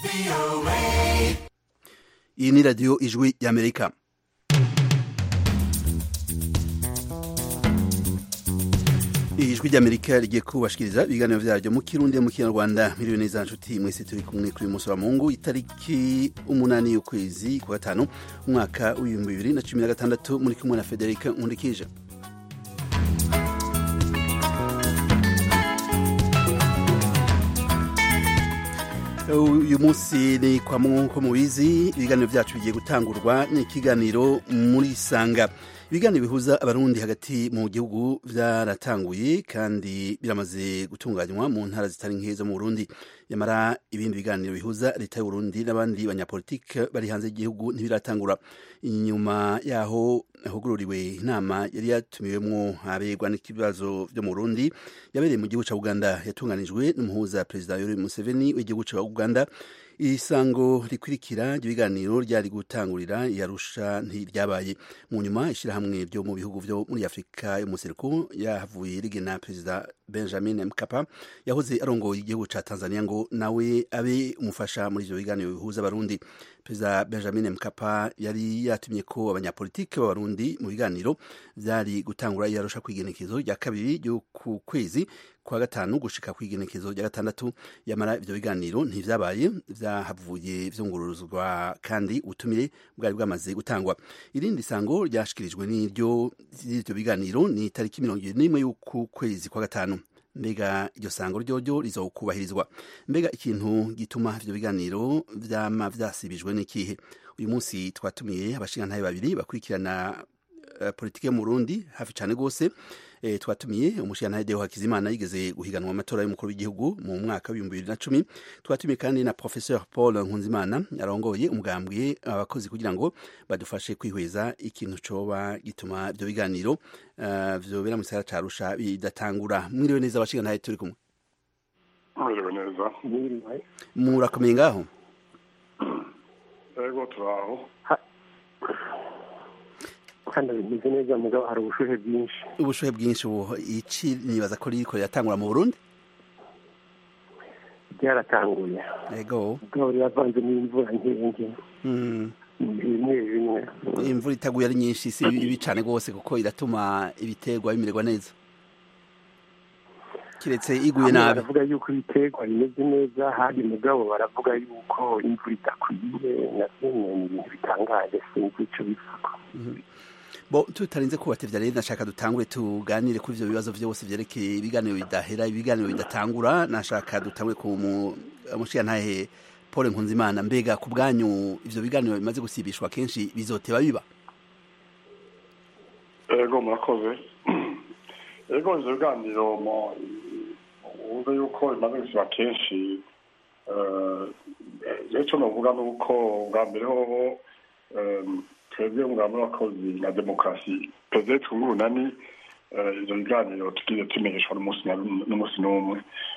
Iyi ni radiyo ijwi y'Amerika. Ijwi ry'Amerika rigiye kubashikiriza ibiganiro vyaryo mu Kirundi mu Kinyarwanda. Miliyoni za nshuti mwese turi kumwe kuri musi wa Mungu itariki 8 y'ukwezi kwa gatanu umwaka w'2016 muri kumwe na Federica Nkundikije. Uyu munsi ni kwa Mungu mubizi ibiganiro vyacu bigiye gutangurwa n'ikiganiro muri Sanga. Ibiganiro bihuza abarundi hagati mu gihugu vyaratanguye kandi biramaze gutunganywa mu ntara zitari nke zo mu Burundi. Yamara ibindi biganiro bihuza leta y'u Burundi n'abandi banyapolitike bari hanze y'igihugu ntibiratangura. Inyuma yaho hugururiwe inama yari yatumiwemwo abegwa n'ikibazo vyo mu Burundi yabereye mu gihugu ca Uganda, yatunganijwe n'umuhuza Perezida Yoweri Museveni w'igihugu ca Uganda. Isango rikurikira ry'ibiganiro ryari gutangurira yarusha ntiryabaye. Mu nyuma ishirahamwe ryo mu bihugu vyo muri Afrika yo mu seruko yahavuye rigena Perezida Benjamin Mkapa yahoze arongoye igihugu ca Tanzania ngo nawe abe umufasha muri ivyo biganiro bihuza abarundi. Perezida Benjamin Mkapa yari yatumye ko abanyapolitike b'abarundi mu biganiro vyari gutangura yarusha kwigenekezo rya kabiri ryo ku kwezi kwa gatanu gushika kwigenekezo rya gatandatu. Yamara ivyo biganiro ntivyabaye, vyahavuye vyunguruzwa kandi ubutumire bwari bwamaze gutangwa. Irindi sango ryashikirijwe n'ivyo biganiro ni tariki 21 y'uku kwezi kwa gatanu. Mbega iryo sango ryoryo rizokubahirizwa? Mbega ikintu gituma ivyo biganiro vyama vyasibijwe n'ikihe? Uyu munsi twatumiye abashingantahe babiri bakurikirana politike mu Burundi hafi cane gose. Twatumiye umushingantahe Deo Hakizimana yigeze guhiganwa amatora y'umukuru w'igihugu mu mwaka wa 2010. Twatumiye kandi na Professeur Paul Nkunzimana arongoye umugambwe abakozi kugira ngo badufashe kwihweza ikintu coba gituma ivyo biganiro vyobera mu gisagara ca Arusha bidatangura. Mwiriwe neza abashingantahe turi kumwe. Mwiriwe neza. Murakomeye ngaho? Ego turaho. Kandi bimeze neza mugabo hari ubushuhe bwinshi. Ubushuhe bwinshi iki nibaza ko riko yatangura mu Burundi? Byaratanguye. Ego. Gahori yavanze n'imvura nkenge. Bimwe. Imvura itaguye ari nyinshi si ibi cane gose kuko iratuma ibiterwa bimererwa neza. Kiretse iguye nabi. Baravuga yuko ibiterwa bimeze neza, hadi mugabo baravuga yuko imvura itakwiye na ibintu bitangaje sinzi ico bivuga. Bo tutarinze kubatevya rero nashaka dutangure tuganire kuri ivyo bibazo vyose vyerekeye ibiganiro bidahera, ibiganiro bidatangura. Nashaka dutangure ku mushingantahe Paul Nkunzimana. Mbega ku bwanyu ivyo biganiro bimaze gusibishwa kenshi bizoteba biba? Ego murakoze. Ego ivyo biganiro uvuga yuko bimaze gusiba kenshi, ico novuga nuko bwa mbere hoho twebwe umugambi w'abakozi na demokarasi peut-être urunani ivyo biganiro tugiye tumenyeshwa n'umunsi n'umwe.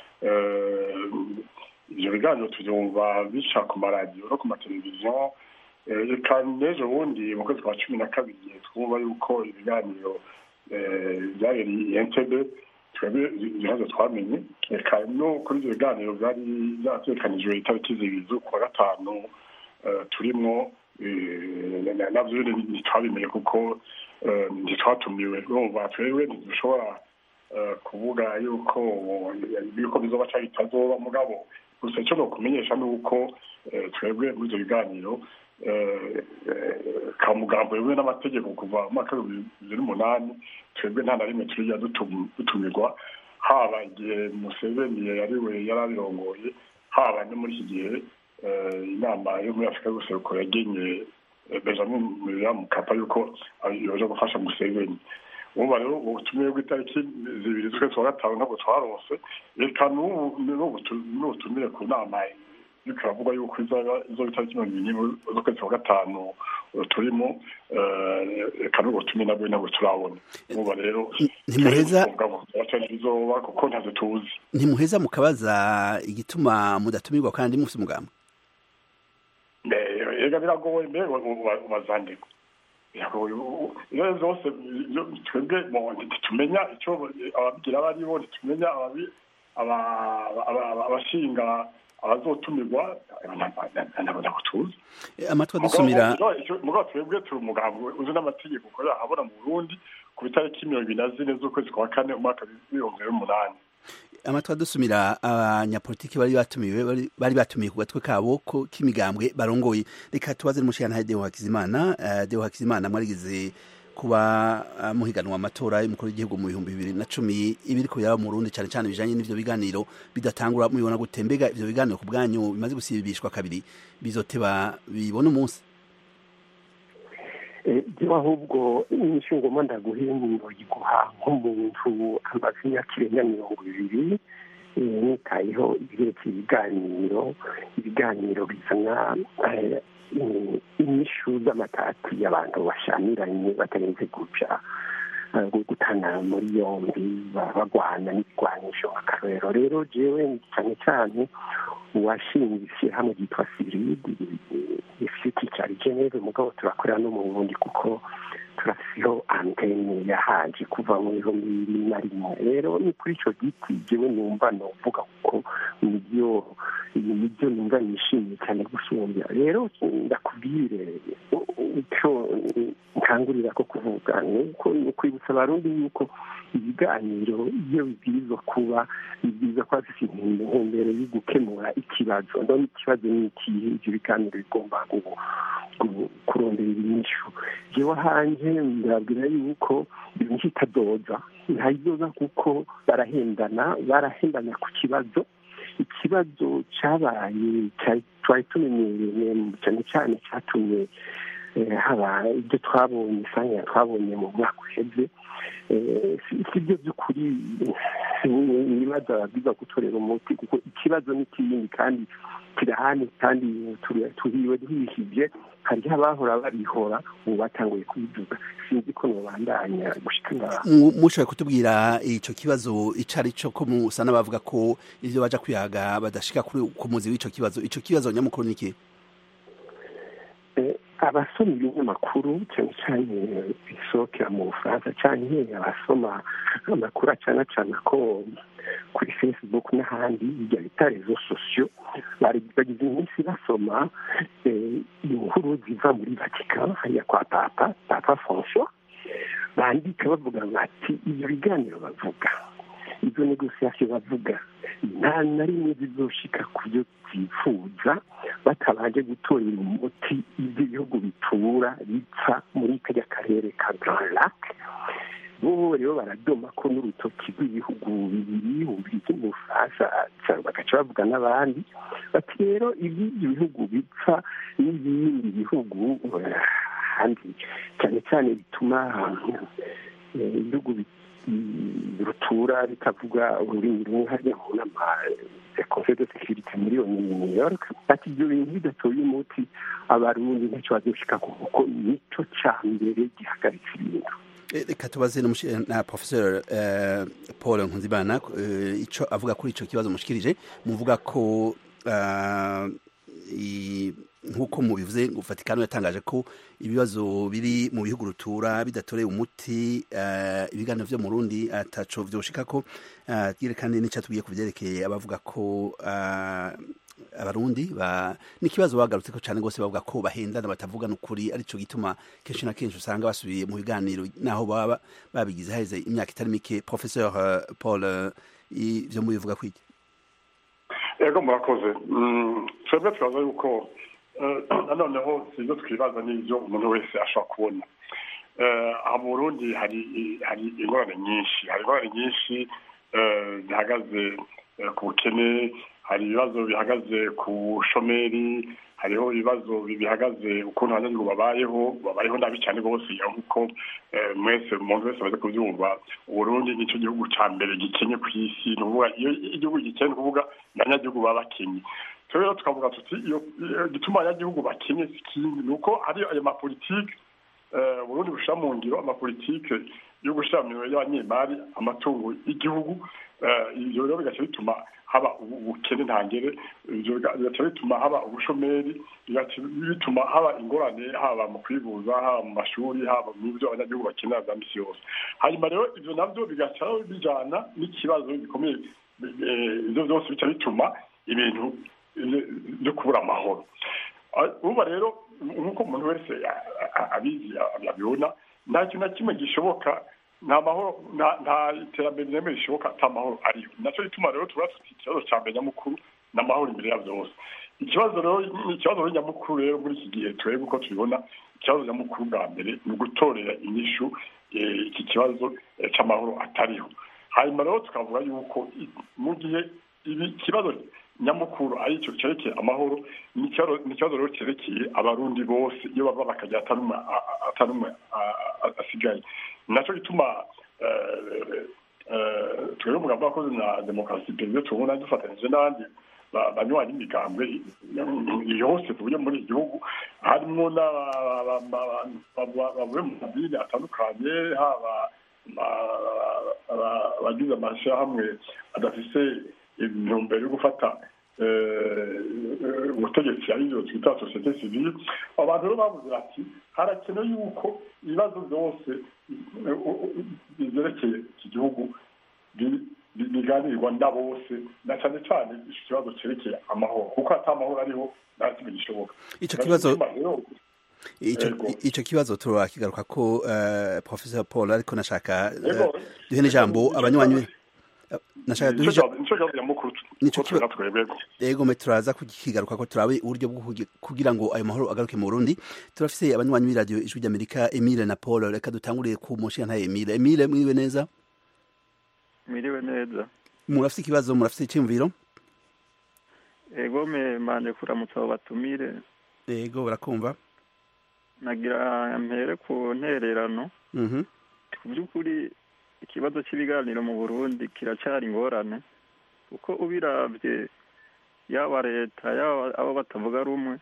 Ivyo biganiro tuvyumva bica ku maradiyo no ku mateleviziyo, eka n'ejo bundi mu kwezi kwa 12 twumva yuko ibiganiro vyabereye Entebbe, twebwe ibibazo twamenye. Eka no kuri ivyo biganiro vyari vyategekanijwe itariki zibiri z'ukwa gatanu turimwo, navyo ntitwabimenye kuko ntitwatumiwe. Urumva twebwe ntidushobora kuvuga yuko bizoba canke bitazoba, mugabo gusa ico nokumenyesha nuko twebwe muri ivyo biganiro ka mugambo yewe n'amategeko kuva mu mwaka wa 2008 twebwe nta na rimwe turiya dutumirwa, haba igihe Museveni yarabirongoye, haba no muri iki gihe inama yo muri Afrika yose uko yagenye Benjamin Mkapa yuko yoje gufasha Museveni. Umva rero ubutumire bw'itariki zibiri z'ukwezi kwa gatanu ntabwo twaronse. Reka n'ubutumire ku nama bikavuga yuko izo itariki 20 z'ukwezi kwa gatanu turimo, reka n'ubutumire nabwo turabona. Umva rero ntimuheza bizoba kuko ntazo tuzi. Ntimuheza mukabaza igituma mudatumirwa kandi mufite umugambi? Ega biragoye mbere ubazandiko. Iyo zose twebwe tumenya icyo ababigira baribo, tumenya abashinga abazotumirwa nabo tuzi amatwa dusumira mugabo twebwe turi umugambi uzi n'amategeko ukorera ahabona mu Burundi ku itariki 24 z'ukwezi kwa kane umwaka w'2008. amatwa dusumira abanyapolitiki bari batumiye ku gatwe kabo ko kimigambwe barongoye. Reka tubaze n'umushikana Deo Hakizimana mwarigize kuba muhiganwa amatora y'umukuru w'igihugu mu 2010 ibiriko yaba mu Burundi cyane cyane bijanye n'ivyo biganiro bidatangura mubibona gutembega ivyo biganiro ku bwanyu bimaze gusibishwa kabiri bizoteba bibona umunsi ahubwo n'ishingoma ndaguhindura yiguha nk'umuntu amaze imyaka irenga 20 nitayeho ibiganiro bizana inyishu z'amatati y'abantu bashamiranye batarenze gutana muri yombi bagwana n'ibigwanisho akarero. Rero jewe cyane cyane uwashinze hamwe ryitwa Siridi ifite cyari Geneve mugabo turakorera no mu Burundi kuko turasiho antene yahaje kuva mu 2001. Rero ni kuri ico giti jewe numva novuga kuko nibyo numva nishimye cyane gusumbya. Rero ndakubwire icyo nkangurira ko kuvuga nuko kwibutsa abarundi yuko ibiganiro iyo bibwirizwa kuba bifite intumbero yo gukemura ikibazo. Ndabona ikibazo ni ikihe, ibyo biganiro bigomba kurondera inyishu. Jewe hanje ndabwira yuko ibintu bitadoza ntayidoza kuko barahendana ku ikibazo cyabaye twari tumenyereye cyane cyane cyatumye haba ibyo twabonye isanga twabonye mu mwaka uheze. Si byo by'ukuri nibaza biza gutorera umuti kuko ikibazo ni kinini kandi kirahani kandi turiwe duhishije. Hariho abahora barihora ubu batanguye kubivuga. Sinzi ko nobandanya gushikana mushoboye kutubwira ico kibazo icari cyo ko musana bavuga ko ivyo baja kwihaga badashika ku muzi w'ico kibazo nyamukuru niki? Abasoma ibinyamakuru cyane cyane bisokera mu Bufaransa cyane abasoma amakuru cyane ko kuri Facebook n'ahandi bijya bita rezo sosiyo bagize iminsi basoma inkuru ziva muri Vatican hariya kwa Papa François bandika bavuga bati ibyo biganiro bavuga izo negociation bavuga nta na rimwe zizoshika ku byo byifuza batabanje gutorera umuti ibyo bihugu bitura bipfa muri kajya karere ka Grand Lac. Bo rero baradoma ko n'urutoki rw'ibihugu bibiri ubiriki mu Bufaransa bagaca bavuga n'abandi bati rero ibyo bihugu bipfa n'ibindi bihugu handi cyane cyane bituma ibihugu rutura bitavuga ururimi rumwe hariya mu nama ya Conseil de Sécurité muri New York. Ati ibyo bintu bidatoye umuti abarundi ntacyo bazoshika kuko nico cyambere gihagaritse ibintu. Reka tubaze na Professor Paul Nkunzimana ico avuga kuri ico kibazo mushikirije muvuga ko nk'uko mubivuze Vatikano yatangaje ko ibibazo biri mu bihugu rutura bidatoreye umuti ibiganiro vyo mu Burundi ataco vyoshika ko yerekane n'icatubwiye kuvyerekeye abavuga ko abarundi n'ikibazo bagarutse ko cyane gose bavuga ko bahendana batavuga n'ukuri arico gituma kenshi na kenshi usanga basubiye mu biganiro naho baba babigize haheze imyaka itari mike. Professor Paul ivyo mubivuga kwiki? Ego murakoze. Twebwe twaza yuko noneho sivyo twibaza n'ivyo umuntu wese ashobora kubona. Mu Burundi hari ingorane nyinshi zihagaze ku bukene, hari ibibazo bihagaze ku shomeri, hariho ibibazo bihagaze ukuntu abanyagihugu babayeho nabi cyane rwose nk'uko umuntu wese amaze kubyumva. Uburundi nicyo gihugu cya mbere gikenye ku isi. Ni ukuvuga iyo igihugu gikenye ni ukuvuga abanyagihugu baba bakenye. Rero tukavuga tuti iyo gituma abanyagihugu bakenye si ikindi ni uko hari ayo mapolitike Burundi bushira mu ngiro amapolitike yo gushira mu ngiro y'abanyemari amatungo y'igihugu. Ibyo rero bigaca bituma haba ubukene ntangere, ibyo bigaca bituma haba ubushomeri, bigaca bituma haba ingorane haba mu kwivuza, haba mu mashuri, haba mu byo abanyagihugu bakenera bya misi yose. Hanyuma rero ibyo nabyo bigaca bijana n'ikibazo gikomeye. Ibyo byose bica bituma ibintu byo kubura amahoro. Uba rero nk'uko umuntu wese abizi abibona, nta kintu na kimwe gishoboka, nta mahoro, nta iterambere rimwe rishoboka ata mahoro ariyo. Nacyo gituma rero tuba dufite ikibazo cya mbere nyamukuru n'amahoro imbere ya byose. Ikibazo rero nyamukuru rero muri iki gihe turebe uko tubibona, ikibazo nyamukuru bwa mbere ni ugutorera inyishu iki kibazo cy'amahoro atariho. Hanyuma rero tukavuga yuko mu gihe ikibazo nyamukuru ari cyo cyerekeye amahoro, ni ikibazo rero cyerekeye abarundi bose, iyo bava bakajya atanumwe asigaye. Nacyo gituma twebwe umugambi wakoze na demokarasi perezida tubona dufatanyije n'abandi banywanyi imigambwe yose tuvuye muri iki gihugu, harimo bavuye mu madini atandukanye, haba abagize amashyirahamwe adafise intumbero yo gufata ubutegetsi ariyo twita sosiyete sivile. Abantu rero bavuze bati harakenewe yuko ibibazo byose byerekeye iki gihugu biganirwa na bose, na cyane cyane ikibazo cyerekeye amahoro, kuko ata amahoro ariho nta kimwe gishoboka. Icyo kibazo turakigaruka ko Professor Paul, ariko nashaka duhe n'ijambo abanywanyi. Yego me turaza kukigaruka ko turabe uburyo bwo kugira ngo ayo mahoro agaruke mu Burundi. Turafise abanywanyi b'iradio Ijwi ry'Amerika, Emile na Paul. Reka dutanguriye ku mushinga Emile. Emile, mwiwe neza? Mwiriwe neza. Murafise ikibazo, murafise icyumviro? Ego me manje kuramutsa abo batumire. Ego barakumva. Nagira mpere ku ntererano. Ku by'ukuri ikibazo cy'ibiganiro mu Burundi kiracyari ingorane, kuko ubiravye yaba leta yaba abo batavuga rumwe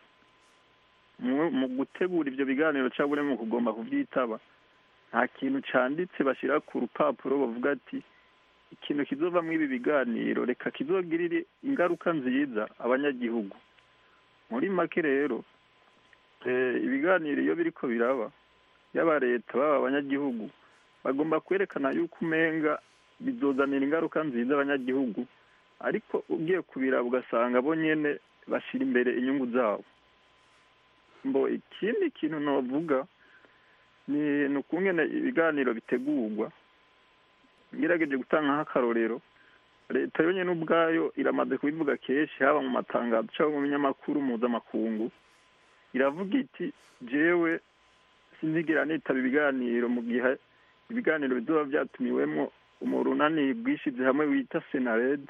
mu gutegura ivyo biganiro cyangwa mu kugomba kuvyitaba, nta kintu canditse bashira ku rupapuro bavuga ati ikintu kizovamwo ibi biganiro reka kizogirire ingaruka nziza abanyagihugu. Muri make rero ibiganiro iyo biriko biraba, yaba leta baba abanyagihugu bagomba kwerekana yuko umenga bizozanira ingaruka nziza abanyagihugu, ariko ugiye kubiraba ugasanga bo nyene bashira imbere inyungu zabo. Ikindi kintu novuga ni ukungene ibiganiro bitegurwa. Ngerageje gutanga nk'akarorero, leta yonyene ubwayo iramaze kubivuga kenshi, haba mu matangazo cyangwa mu binyamakuru mpuzamakungu, iravuga iti jewe sinzigera nitaba ibiganiro mu gihe ibiganiro bizoba byatumiwemo umurunani rwishize hamwe wita Senared.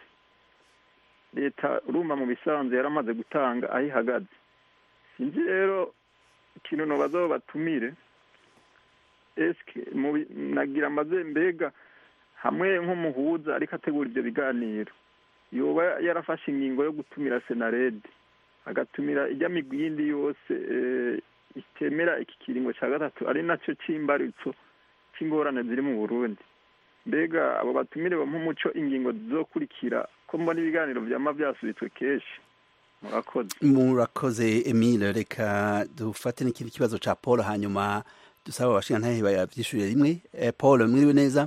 Leta urumva mu bisanzwe yaramaze gutanga aho ihagaze. Sinzi rero ikintu nobazo batumire, eske nagira amaze mbega hamwe nk'umuhuza ariko ategura ibyo biganiro yoba yarafashe ingingo yo gutumira Senared, agatumira ijya migwi yindi yose itemera iki kiringo cya gatatu ari nacyo c'imbaritso c'ingorane ziri mu Burundi. Mbega abo batumire bo nk'umuco ingingo zizokurikira ko mbona ibiganiro vyama vyasubitswe kenshi. Murakoze Emile. Reka dufate n'ikindi kibazo ca Paul, hanyuma dusaba abashinga ntahe bavyishurire rimwe. Paul, mwiriwe neza?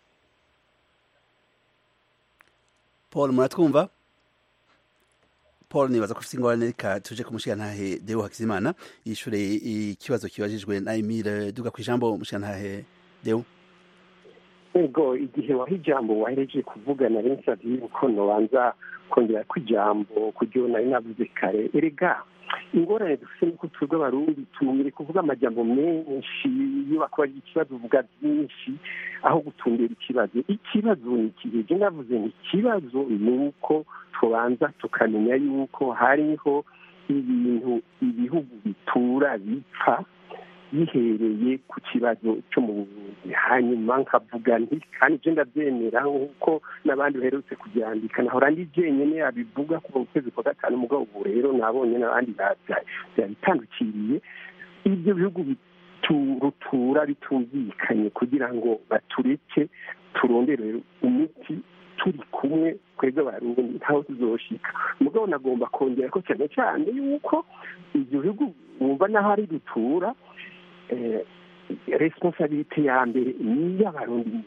Paul, muratwumva? Paul nibaza ko ufite ingorane, reka tuje kumushinga ntahe Deo Hakizimana yishure ikibazo kibajijwe na Emile. Duga kwijambo mushinga ntahe Deo. Ego, igihe waha ijambo wahereje kuvugana rensavye yuko nobanza kongera kwijambo kugira nari navuze kare. Erega ingorane dufite nuko twebwe abarundi tumire kuvuga amajambo menshi, iyo bakora ikibazo uvuga byinshi aho gutumbera ikibazo. Ikibazo ni ikihe? Je navuze ni ikibazo nuko tubanza tukamenya yuko hariho ibintu ibihugu bitura bipfa bihereye ku kibazo cyo mu Burundi. Hanyuma nkavuga nti kandi je ndabyemera nk'uko n'abandi baherutse kubyandika, nahora ndi jenyene abivuga ku kwezi kwa gatanu, mugabo ubu rero nabonye n'abandi byabitandukiriye. Ibyo bihugu rutura bitumvikanye kugira ngo batureke turondere umuti turi kumwe, twebwe abarundi ntaho tuzoshika. Mugabo nagomba kongera ko cyane cyane yuko ibyo bihugu wumva naho ari dutura responsabilite ya mbere ni y'abarundi.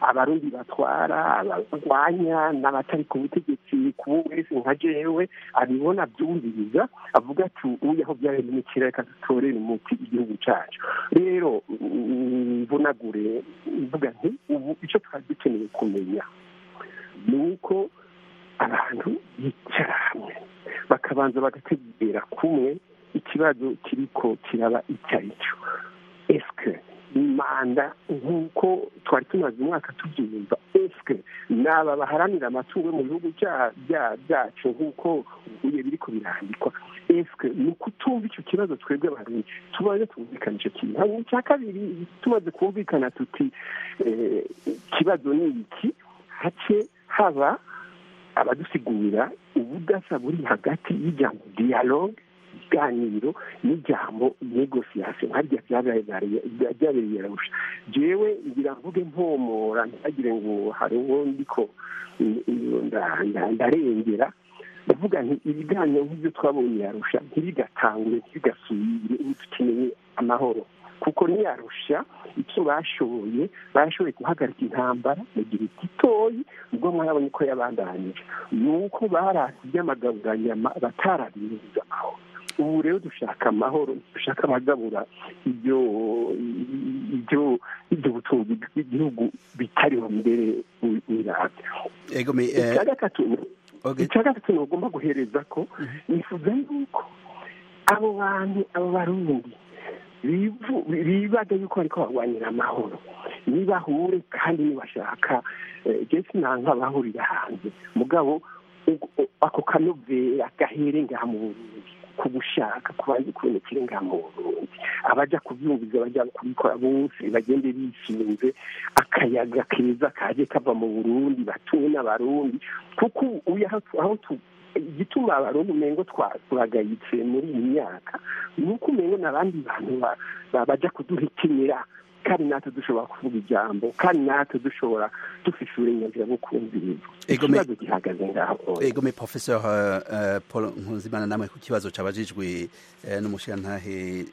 abarundi batwara abarwanya n'abatari ku butegetsi ku wese nka jewe abibona byumviriza avuga ati uyu aho byaremekira reka dutorere umuti igihugu cyacu rero mvunagure mvuga nti ubu icyo twari dukeneye kumenya ni uko abantu bicara hamwe bakabanza bagategera kumwe ikibazo kiriko kiraba icyo ari cyo eske manda nk'uko twari tumaze umwaka tubyumva eske n'aba baharanira amatungo mu bihugu byacu nk'uko ubuye biriko birandikwa eske ni ukutumva icyo kibazo twebwe abarundi tubaze twumvikana icyo kintu hanyuma icya kabiri tumaze kumvikana tuti ikibazo ni iki hace haba abadusigurira ubudasa buri hagati y'ijambo dialogue iganiro n'ijambo negociation harya byabereye Arusha jewe ngira mvuge mpomora ntagire ngo hari uwo ndiko ndarengera ndavuga nti ibiganiro nk'ibyo twabonye Arusha ntibigatangure ntibigasubire dukeneye amahoro kuko ni Arusha icyo bashoboye guhagarika intambara mu gihe gitoyi ubwo mwarabonye ko yabandanije nuko barasi by'amagaburanyama batarabiriza amahoro ubu rero dushaka amahoro dushaka amagabura ibyo butunzi bw'igihugu bitariho mbere wirabya icya gatatu ntugomba guhereza ko nifuza yuko abo bantu abo barundi bibaga yuko bariko barwanira amahoro nibahure kandi nibashaka jesi nanka bahurira hanze mugabo ako kanovera gahere ngaha mu Burundi ku gushaka kubanza kubonekera ngaha mu Burundi abaja kubyumviza baja kubikora bose bagende bishinze akayaga keza kaje kava mu Burundi batuwe n'abarundi kuko aho igituma abarundi umengo twagayitse muri iyi myaka nuko umengo n'abandi bantu baja kuduhitimira kandi natwe dushobora kuvuga ijambo kandi natwe dushobora dufise uburenganzira bwo kumviriza ikibazo gihagaze ngaho egome professeur Paul Nkunzimana namwe ku kibazo cabajijwe n'umushirantahe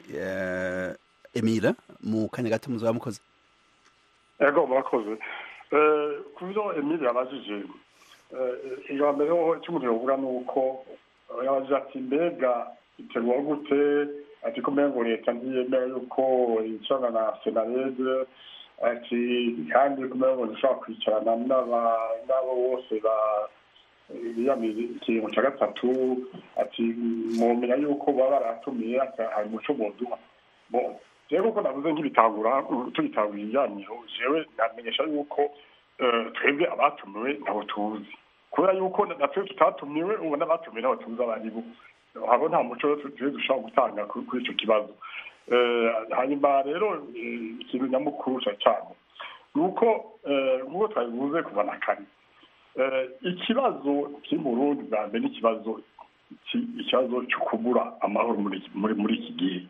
Emile mu kanya gato muzaba mukoze ego murakoze ku byo Emile yabajije iyo mbere icyo umuntu yovuga ni uko yabaje ati mbega iterwa gute ati ko mengo leta ntiyemera yuko icana na senarede ati kandi ko mengo dushobora kwicarana n'abo bose biyamira ikintu cya gatatu ati mumenya yuko baba baratumiye hari umuco muduha rero uko navuze nk'ibitangura tugitangura ibiganiro jewe namenyesha yuko twebwe abatumiwe nabo tuzi kubera yuko natwe tutatumiwe ubu n'abatumiwe nabo tuzi abaribo habo nta muco turi dushobora gutanga kuri icyo kibazo hanyuma rero ikintu nyamukuru cyane ni uko nk'uko twabivuze kuva na kare ikibazo kiri mu Burundi bwa mbere n'ikibazo cyo kubura amahoro muri iki gihe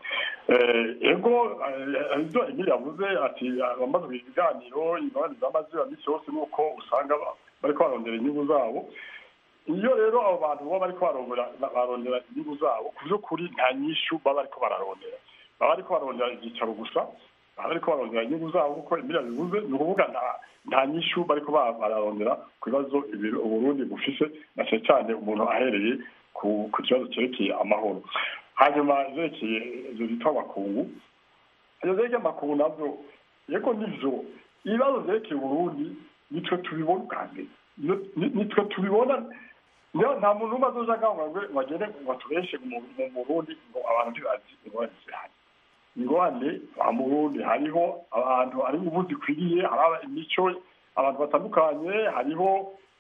ego ibyo Emile yavuze ati abamaze ibiganiro imibonano z'amazi misi yose nuko usanga bariko barondera inyungu zabo iyo rero abo bantu baba bariko barondera inyungu zabo ku by'ukuri nta nyishu baba bariko bararondera baba bariko barondera ibyicaro gusa baba bariko barondera inyungu zabo kuko Emile yabivuze ni ukuvuga nta nyishu bariko bararondera ku bibazo Uburundi bufise na cyane umuntu ahereye ku kibazo cyerekeye amahoro hanyuma zerekeye ibyo bita amakungu iyo zerekeye amakungu nabyo yego nivyo ibibazo zerekeye Uburundi nitwe tubibona ubwange nitwe tubibona nta muntu umwe azoja ngaho ngo bagende ngo atureshe mu Burundi ngo abantu ntibazi ingorane zihari ingorane mu Burundi hariho abantu ari ubu zikwiriye hari imico abantu batandukanye hariho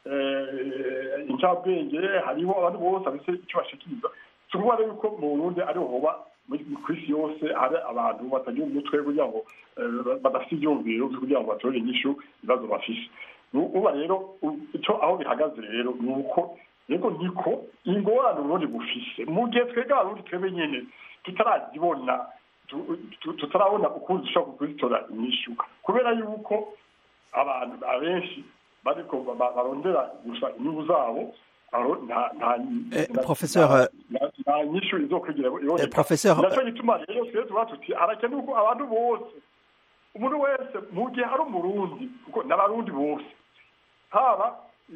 incabwenge hariho abantu bose abise icyo bashikiriza tuvuga yuko mu Burundi ari hoba ku isi yose ari abantu batagira umutwe kugira ngo badafite ibyumviro kugira ngo batore inyishu ibibazo bafise uba rero icyo aho bihagaze rero ni uko yego niko ingorane Uburundi bufise mu gihe twebwe abarundi twebwe nyene tutarazibona tutarabona ukuntu dushobora kuzitora inyishu kubera yuko abantu abenshi bariko barondera gusa inyungu zabo professeur nta nyishu izokwigira professeur nacyo gituma rero twese tuba tuti harakenewe ko abantu bose umuntu wese mu gihe ari umurundi kuko n'abarundi bose haba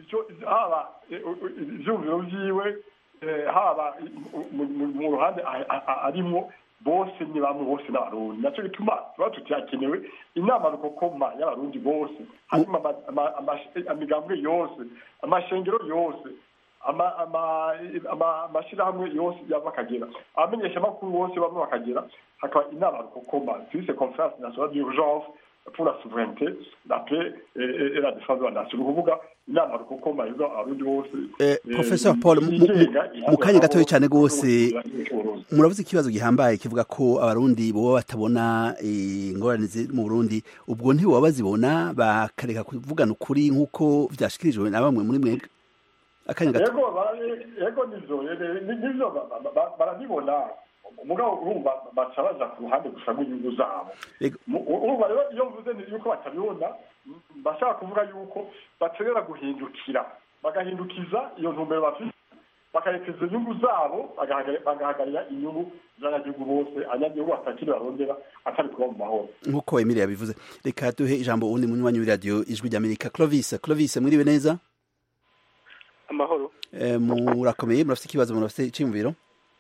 ivyumviro vyiwe haba mu ruhande arimwo bose ni bamwe bose n'abarundi naco gituma tuba tutakenewe inama rukokoma y'abarundi bose hanyuma amigambwe yose amashengero yose amashirahamwe yose y'abakagera abamenyesha makuru bose bamwe bakagera hakaba inama rukokoma twise conference nationale d'urgence pour la souveraineté la paix et la défense de la nation ukuvuga inama rukokoma izo abarundi bose Professor Paul mu kanya gatoya cyane gose muravuze ikibazo gihambaye kivuga ko abarundi bo batabona ingorane mu Burundi ubwo ntibo babazibona bakareka kuvugana ukuri nkuko vyashikirijwe na bamwe muri mwebwe akanya gato yego nivyo barabibona umugabo urumva baca baja ku ruhande gusa rw'inyungu zabo urumva rero iyo mvuze yuko batabibona bashaka kuvuga yuko baterera guhindukira bagahindukiza iyo ntumbero bafite bakarekeza inyungu zabo bagahagarira inyungu z'abanyagihugu bose abanyagihugu batakiri barondera atari kuba mu mahoro nk'uko Emile yabivuze reka duhe ijambo uwundi munywanyi w'iradiyo ijwi ry'Amerika Clovis mwiriwe neza amahoro murakomeye murafite ikibazo murafite iciyumviro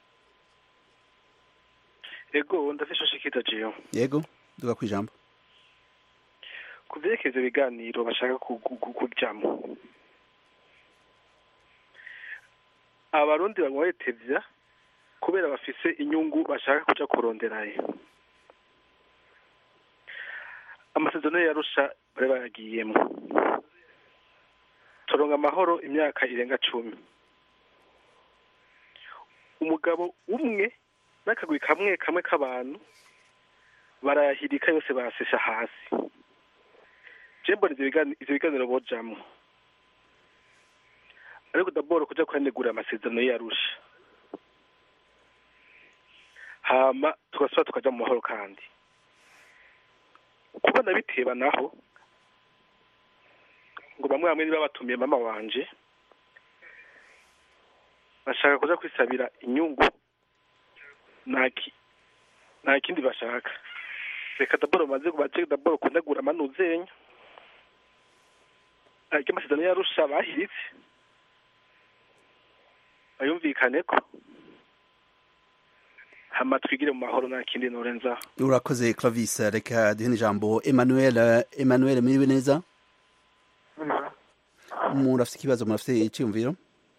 ego ndafisha shikita jiyo yego duga kwijambo kuvyerekeza ibiganiro bashaka kujamo abarundi bamwetevya kubera bafise inyungu bashaka kuja kuronderayo amasezerano yarusha bari bayagiyemo turonga amahoro imyaka irenga 10 umugabo umwe n'akagwi kamwe k'abantu barayahirika yose basesha hasi jembo ivyo biganiro bojamwo ariko daboro kuja kwanegura amasezerano yarusha hama tugasubira tukaja mu mahoro kandi kubona biteba naho ngo bamwe niba batumiye mama wanje bashaka kuja kwisabira inyungu nta kindi bashaka reka daboro maze kubace daboro kunegura amanuzenya ariko amasezerano yarusha bahiritse ayumvikane ko hama twigire mu mahoro nta kindi norenza urakoze Clovis reka duhe ijambo Emmanuel mwiriwe neza murafite ikibazo murafite iciyumviro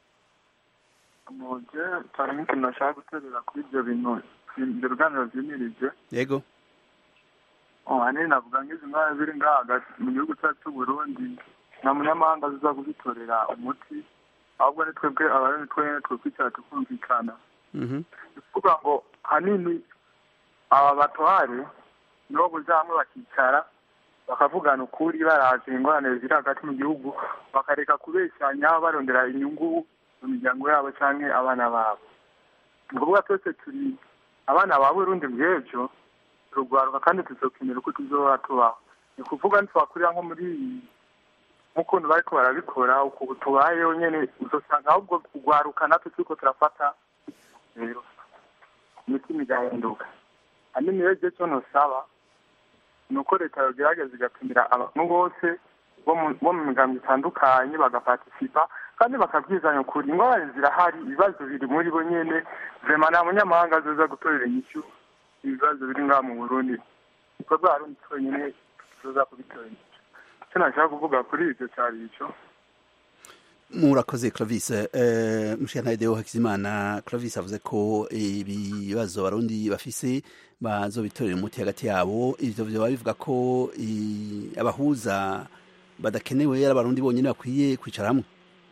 muje cyane nk'uko nashaka guterera kuri ibyo bintu ibyo ruganiro vyimirije yego ane navuga nk'izi ntwara ziri ngaha hagati mu gihugu cyacu c'Uburundi nta munyamahanga ziza kuzitorera umuti ahubwo ni twebwe abarundi twene twokwicara tukumvikana kuvuga ngo hanini aba batware nibo buza hamwe bakicara bakavugana ukuri baraje ingorane ziri hagati mu gihugu bakareka kubeshyanya barondera inyungu mu miryango yabo canke abana babo ngombwa twese turi abana ba Burundi bw'ejo rugwaruka kandi tuzokenera uko tuzoba tubaho ni kuvuga ntitwakurira nko muri nk'ukuntu bariko barabikora uko tubayeho nyene uzosanga ahubwo kugwaruka natwe turiko turafata rero imitima igahinduka hanini rero je co nosaba ni uko leta yogerageza igatumira abantu bose bo mu migambi itandukanye bagaparticipa kandi bakabyizanya ukuri ingorane zirahari ibibazo biri muri bo nyene vrema nta munyamahanga azoza gutorera inyishu ibibazo biri ngaha mu Burundi kuko Abarundi twenyene tuzoza kubitorera icyo nashaka kuvuga kuri ivyo cari ico murakoze Clovis mushana Deo Hakizimana Clovis avuze ko ibibazo abarundi bafise bazobitorera umuti hagati yabo ivyo byo bivuga ko abahuza badakenewe yari abarundi bonyene bakwiye kwicara hamwe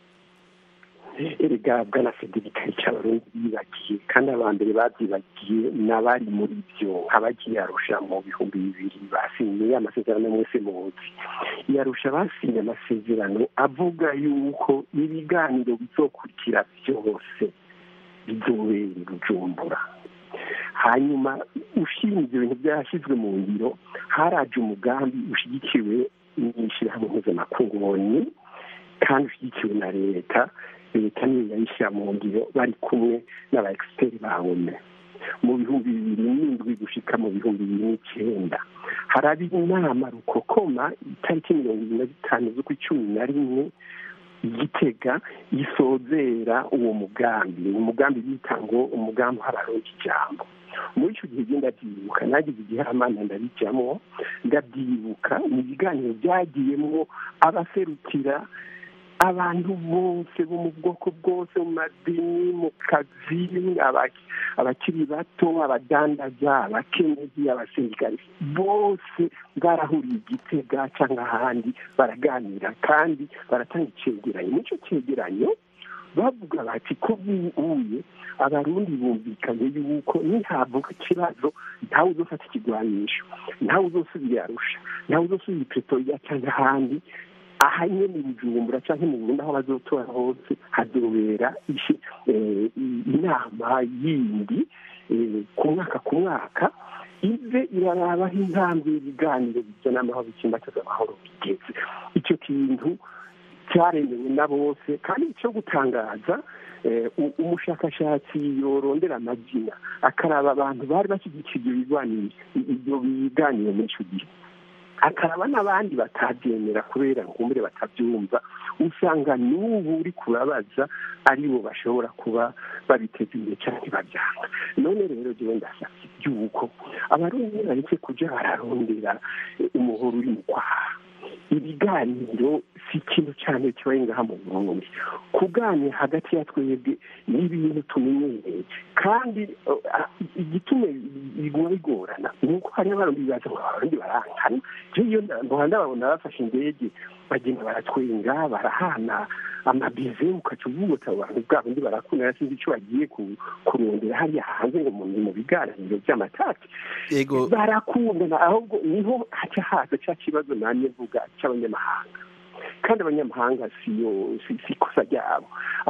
erega bwana Federica cy'abarundi bibagiye kandi abambere babyibagiye n'abari muri byo abagiye arusha mu bihumbi 2000 basinye amasezerano mwese muzi yarusha basinye amasezerano avuga yuko ibiganiro bizokurikira byose bizobera Bujumbura hanyuma ushinzwe ibintu byashyizwe mu ngiro haraje umugambi ushigikiwe n'ishyirahamwe mpuzamakungu kandi ushyigikiwe na leta niyo yayishyira mu ngiro bari kumwe n'aba expert bawome mu 2007 gushika mu 2009 haraba inama rukokoma itariki 25 z'ukw'icumi Gitega isozera uwo mugambi bita ngo umugambi hararonka ijambo. Muri icyo gihe ndabyibuka nagize igihamana ndabijyamo ndabyibuka mu biganiro byagiyemo abaserukira abantu bose bo mu bwoko bwose mu madini mu kazi abakiri bato abadandaza abakenyezi abasirikare bose barahuriye Gitega cyangwa ahandi baraganira kandi baratanga icegeranyo. N'icyo cegeranyo bavuga bati ko buye abarundi bumvikanye yuko nihavuka ikibazo ntawe uzofata ikigwanisho, ntawe uzosubira Arusha, ntawe uzosubira Pretoria cyangwa ahandi, aha nyene mu Bujumbura canke mu Burundi aho bazotora hose hazobera inama yindi ku mwaka ize irarabaho intambwe y'ibiganiro bizana amahoro bikimbataza amahoro bigeze. Icyo kintu cyaremewe na bose kandi icyo gutangaza umushakashatsi yorondera amazina akaraba abantu bari bashyigikiye ibyo biganiro muri icyo gihe, akaraba n'abandi batabyemera kubera nkumbure batabyumva, usanga n'ubu uri kurabaza aribo bashobora kuba babiteza imbere cyangwa babyanga. None rero jewe ndasabye yuko abarundi bareke kuja bararondera umuhoro uri mu kwaha. Ibiganiro si ikintu cyane kibaye ngaha mu Burundi. Kuganira hagati ya twebwe n'ibintu tumenyereye kandi igitume biguma bigorana nuko hari abarundi bibaza ngo abarundi barankana. Iyo ndababona bafashe indege bagenda baratwenga barahana amabize ukacuvuga abantu bwabo ndi barakunda sinzi icyo bagiye kurondera hariya hanze ngo mu biganiro by'amatati barakundana, ahubwo niho haca haza cya kibazo namye mvuga cy'abanyamahanga. Kandi abanyamahanga si kosa ryabo,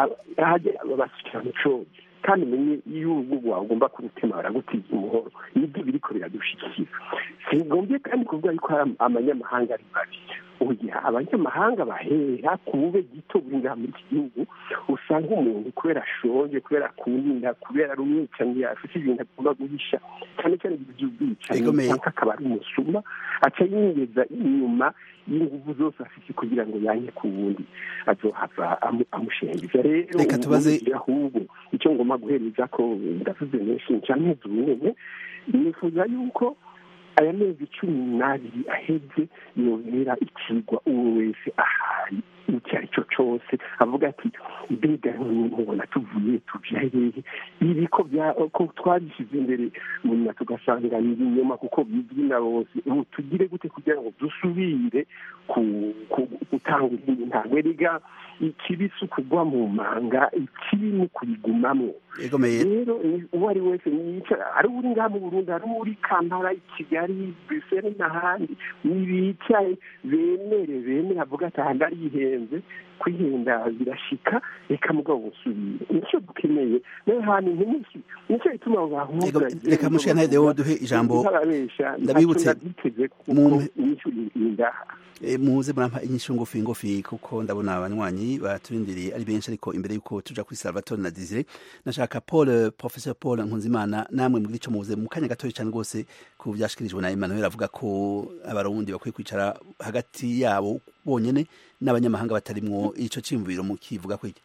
basukira mu coge kandi menye iyo urugo wagomba kurutema baragutiza umuhoro. Nibyo biriko biradushikira. Singombye kandi kuvuga yuko hari abanyamahanga ari babi. Oya, abanyamahanga bahera ku bube gito buri ngaha muri iki gihugu, usanga umuntu kubera ashonje, kubera kuninda, kubera ari umwicanyi afite ibintu agomba guhisha cyane cyane iby'ubwicanyi akaba ari umusuma aca yinjiza inyuma y'inguvu zose afite kugira ngo yanye ku wundi azohava amushengiza. Rero reka tubaze ahubwo icyo ngomba guhereza ko ndavuze menshi cyane zumwe nifuza yuko aya mezi 12 aheze yobera ikigwa uwo wese ahari icyo ari cyo cyose avuga ati mbega nk'ubona tuvuye tuje hehe ibiko ko twabishyize imbere mu nyuma tugasanga ni inyuma kuko bizwi na bose. Ubu tugire gute kugira ngo dusubire gutanga intambwe riga ikibisi kugwa mu manga ikibi mu kubigumamo. Rero uwo ari wese ari uri ngaha mu Burundi, ari uri Kampala, Kigali, Bruxelles n'ahandi, nibicaye bemere avuga ati aha ndarihenze, kwihenda birashika, reka mugabo busubire. Nicyo dukeneye nayo hantu nk'umunsi nicyo ituma bahuza. Reka mushika ntaye dewo duhe ijambo ndabibutse muze murampa inyishu ngufi kuko ndabona abanywanyi baturindiriye ari benshi, ariko imbere yuko tuja kuri Salvatore na Desire nashaka Professor Paul Nkunzimana namwe muri ico muze mu kanya gatoya cyane rwose ku byashikirijwe na Emmanuel avuga ko abarundi bakwiye kwicara hagati yabo bonyene n'abanyamahanga batarimwo. Ico cimviro mu kivuga ko iki?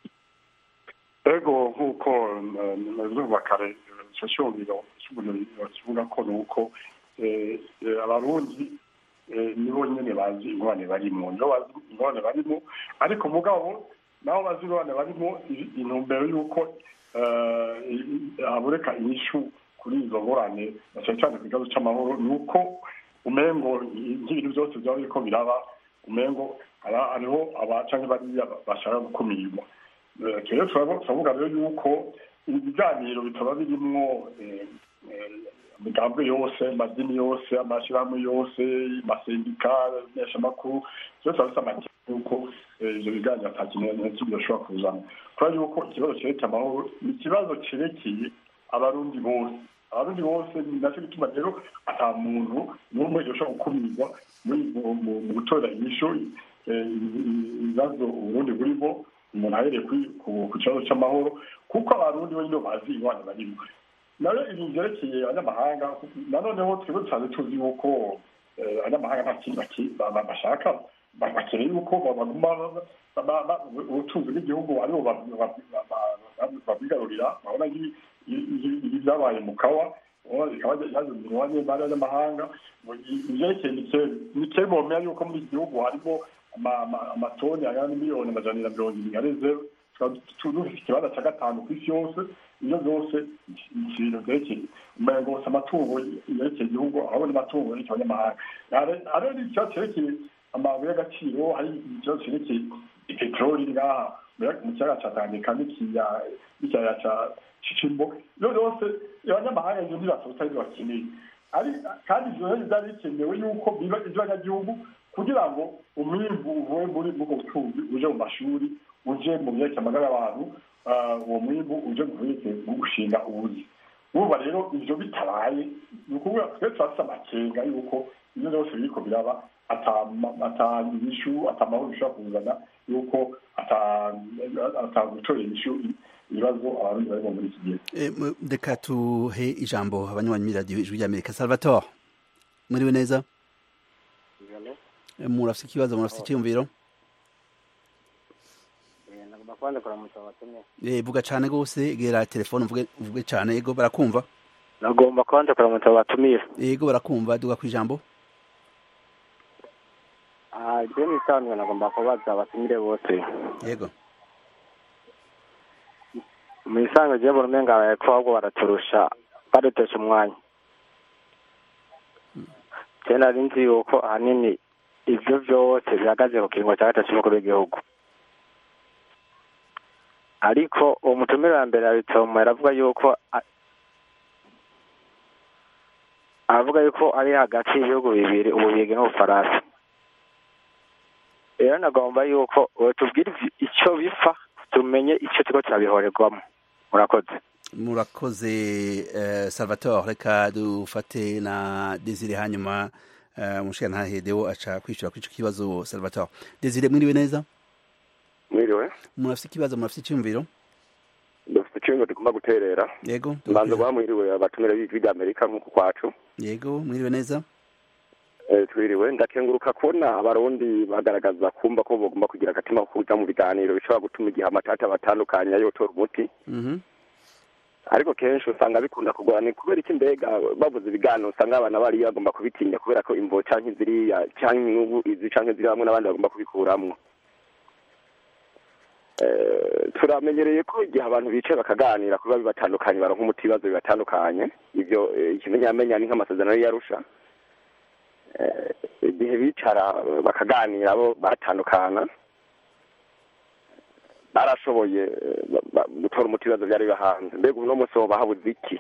Ego nkuko nazuba kare ico cyumviro kivuga ko nuko abarundi nibo nyene bazi ingwane barimo, ariko mugabo naho bazi ingwane barimo intumbero yuko abureka inyishu kuri izo ngorane cyane cyane ku kibazo cy'amahoro, nuko umengo nk'ibintu byose byaba biriko biraba umengo ariho abacanke bariya bashaka gukumirwa. Rero turavuga rero yuko ibiganiro bitaba birimwo imigambi yose, amadini yose, amashyirahamwe yose, amasendika, ameshamakuru, byose bafite amakenga yuko ivyo biganiro ata kintu bishobora kuzana, kubera yuko ikibazo cerekeye amahoro ni ikibazo cerekeye abarundi bose. Nacyo gituma rero ata muntu n'umwe yoshobora gukumirwa mu gutora inyishu ibibazo uburundi burimo. Umuntu ahereye ku kibazo cy'amahoro kuko abarundi bo nyine bazi ingwane barimo. nayo ibintu byerekeye abanyamahanga nanoneho twebwe dusanzwe tuzi yuko abanyamahanga nta kindi bashaka bakeneye yuko baguma ubutunzi bw'igihugu aribo babwigarurira babona ibi byabaye mu kawa bikaba byazanirwa n'imari y'abanyamahanga ibyerekeye nikeye bomera yuko muri iki gihugu harimo amatoni angana n'imiliyoni amajana 200 areze dufite ikibanza cya gatanu ku isi yose ibyo byose ibintu byerekeye umengo gusa amatungo yerekeye igihugu ahabona amatungo yerekeye abanyamahanga hariho n'ikibazo cyerekeye amabuye y'agaciro hari ikibazo cyerekeye peteroli ngaha mu kiyaga cya tanganyika n'ikiyaya cya cicimbo ibyo byose abanyamahanga ibyo ntibasohoka ibyo bakeneye kandi ibyo byari bikenewe yuko biba iby'abanyagihugu kugira ngo umwimbu uvuye muri ubwo butunzi uje mu mashuri uje mu byerekeye amagara y'abantu uwo mwimbu uje mu byerekeye gushinga ubuzi urumva rero ibyo bitabaye ni ukuvuga twe turafite amakenga yuko ibyo byose biriko biraba atanyishu atamahoro bishobora kuzana yuko atagutorera inyishu ibibazo abarundi barimo muri iki gihe. Reka tuhe ijambo abanywanyi b'iradiyo ijwi ry'Amerika. Salvatore muriwe neza? Murafite ikibazo, murafite icyumviro? Vuga cyane rwose, gera telefone uvuge cyane. Yego barakumva. Nagomba kwanza kuramutsa abatumire. Yego barakumva, duga ku ijambo. Ibyo nisanzwe nagomba kubaza abatumire bose. Yego. Mu isanzwe je bora menga ko ahubwo baraturusha badutesha umwanya. Cyenda rinzi yuko ahanini ivyo byose bihagaze ku kingo cya gatatu cy'umukuru w'igihugu. Ariko umutumire wa mbere abitomo yaravuga yuko ari hagati y'ibihugu bibiri Ububirigi n'Ubufaransa. Rero nagomba yuko tubwire icyo bipfa tumenye icyo kigo cyabihorerwamo. Murakoze Salvatore, reka dufate na Desire hanyuma mushika Hedeo aca kwishura kwico kibazo. Salvatore, Desire mwiriwe neza? Mwiriwe. Murafite ikibazo, murafite icyumviro? Dufite icyumviro tugomba guterera. Yego. Mbanza mwiriwe abatumira b'ijwi ry'Amerika nk'uko kwacu. Yego, mwiriwe neza? Twiriwe, ndakenguruka kubona abarundi bagaragaza kumva ko bagomba kugira agatima ko kuja mu biganiro bishobora gutuma igihe amatata batandukanye yotora umuti. Ariko kenshi usanga bikunda kugorana kubera iki mbega bavuze ibiganiro usanga abana bari bagomba kubitinya kubera ko imvo canke ziriya canke inyungu izi canke ziri hamwe n'abandi bagomba kubikuramwo. Turamenyereye ko igihe abantu bicaye bakaganira kuba bibatandukanye baronka umuti ibibazo bibatandukanye, ivyo ikimenyamenya ni nk'amasezerano y'Arusha. Igihe bicara bakaganira bo batandukana barashoboye gutora umuti ibibazo byari bibahanze. Mbega uno munsi wo bahabuze iki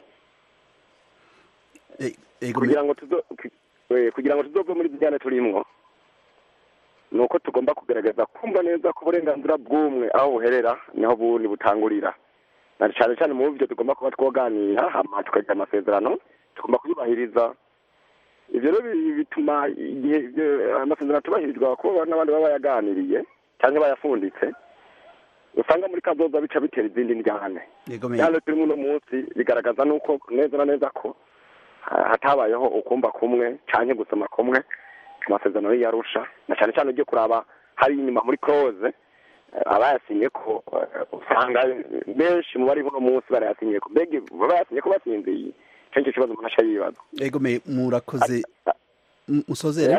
kugira ngo tuzove muri bijyane turimwo? Nuko tugomba kugerageza kumva neza ko uburenganzira bw'umwe aho buherera niho bundi butangurira, na cyane cyane mu byo tugomba kuba twoganira hama tukagira amasezerano tugomba kuyubahiriza. Ivyo rero bituma igihe amasezerano tubahirizwa ko n'abandi baba yaganiriye cyangwa bayafunditse usanga muri kazoza bica bitera izindi njyane. Yalo turi muno munsi bigaragaza nuko neza na neza ko hatabayeho ukumva kumwe cyangwa gusoma kumwe amasezerano y'Arusha, na cyane cyane ugiye kuraba hari inyuma muri close abayasinye ko usanga benshi mu bari muno munsi barayasinye ko mbega bayasinye ko basinziye. Icyo kibazo umuntu aca yibaza. Ego murakoze musozere.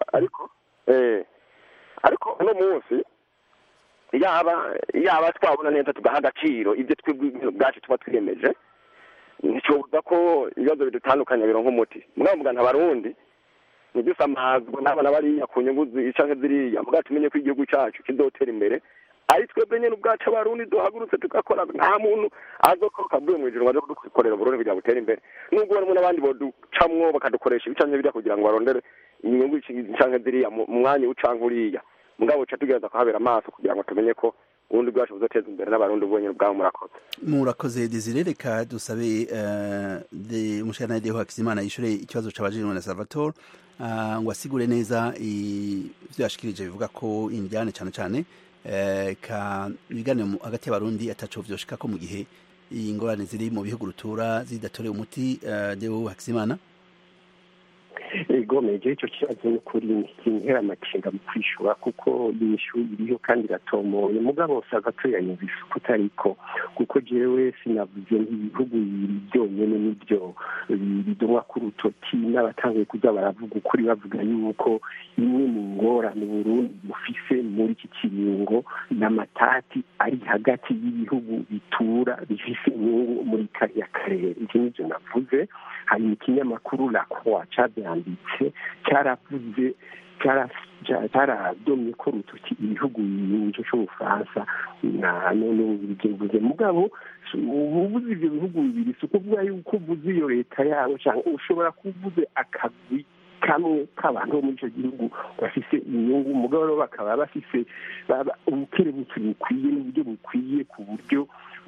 Ariko uno munsi yaba twabona neza tugaha agaciro ibyo twebwe bwacu tuba twiyemeje, nticobuza ko ibibazo bidutandukanya bironka umuti. Mwavuga ntabarundi ntidusamazwe n'abana bariya ku nyungu canke ziriya, mugabo tumenye ko igihugu cacu kizotera imbere ari twebwe nyene ubwacu abarundi duhagurutse tugakora. Nta muntu azokoroka avuye mu ijuru ngo aje kudukorera Burundi kugira butere imbere, nubwo barimo n'abandi boducamwo bakadukoresha ibicanye biriya kugira ngo barondere inyungu canke ziriya mu mwanya ucanke uriya, mugabo ca tugereza kuhabera amaso kugira ngo tumenye ko ubundi bwacu buzoteza imbere n'abarundi bonyene ubwabo. Murakoze Desire, reka dusabe umushana Hedeo Hakizimana yishure ikibazo c'abajijwe na Salvatore ngo asigure neza ivyo yashikirije bivuga ko indyane cyane cyane ka ibiganiro hagati y'abarundi ataco vyoshika ko mu gihe ingorane ziri mu bihugu rutura zidatoreye umuti Deo Hakizimana? ego meje icyo kibazo ni kuri kintera amakenga mu kwishura kuko inyishu iriho kandi iratomoye mugabo Salvatore yanyumvise uko utariko kuko jewe sinavuze nk'ibihugu byonyene n'ibyo bidomwa ku rutoki n'abatanguye kuza baravuga ukuri bavuga yuko imwe mu ngorane Burundi bufise muri iki kiringo n'amatati ari hagati y'ibihugu bitura bifise inyungu muri kariya karere ivyo nivyo navuze. hari mu kinyamakuru La Croix cabyanditse cyaravuze cyaradomye ko rutoki ibihugu nyinshi cy'Ubufaransa na none ubivuze mugabo ubuvuze ibyo bihugu bibiri si ukuvuga yuko uvuze iyo leta yabo cyangwa ushobora kuvuze akagwi kamwe k'abantu bo muri icyo gihugu bafise inyungu umugabo bakaba bafise ubukerebutsi bukwiye n'uburyo bukwiye ku buryo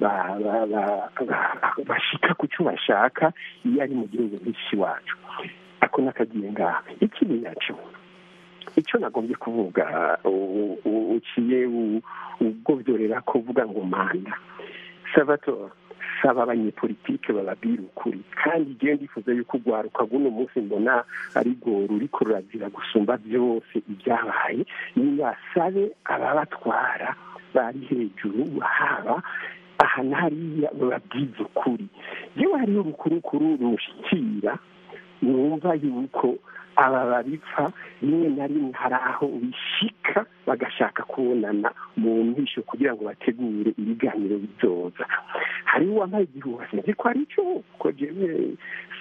bashika ku cyo bashaka iyo ari mu gihugu nk'iki wacu ako nakagiye ngaha ikindi naco icyo nagombye kuvuga uciye ubwovyorera ko uvuga ngo manda Salvatore saba abanyepolitike bababwira ukuri kandi igihe ndifuza yuko urwaruka rw'uno munsi mbona ari rwo ruriko rurazira gusumba byose ibyabaye nibasabe ababatwara bari hejuru haba aha n'hariya bababwiza ukuri yewe hariho urukurukuru rushikira numva yuko aba babipfa rimwe na rimwe hari aho bishika bagashaka kubonana mu mpisho kugira ngo bategure ibiganiro bizoza hari uwambaye igihuha sinzi ko ari cyo ko jewe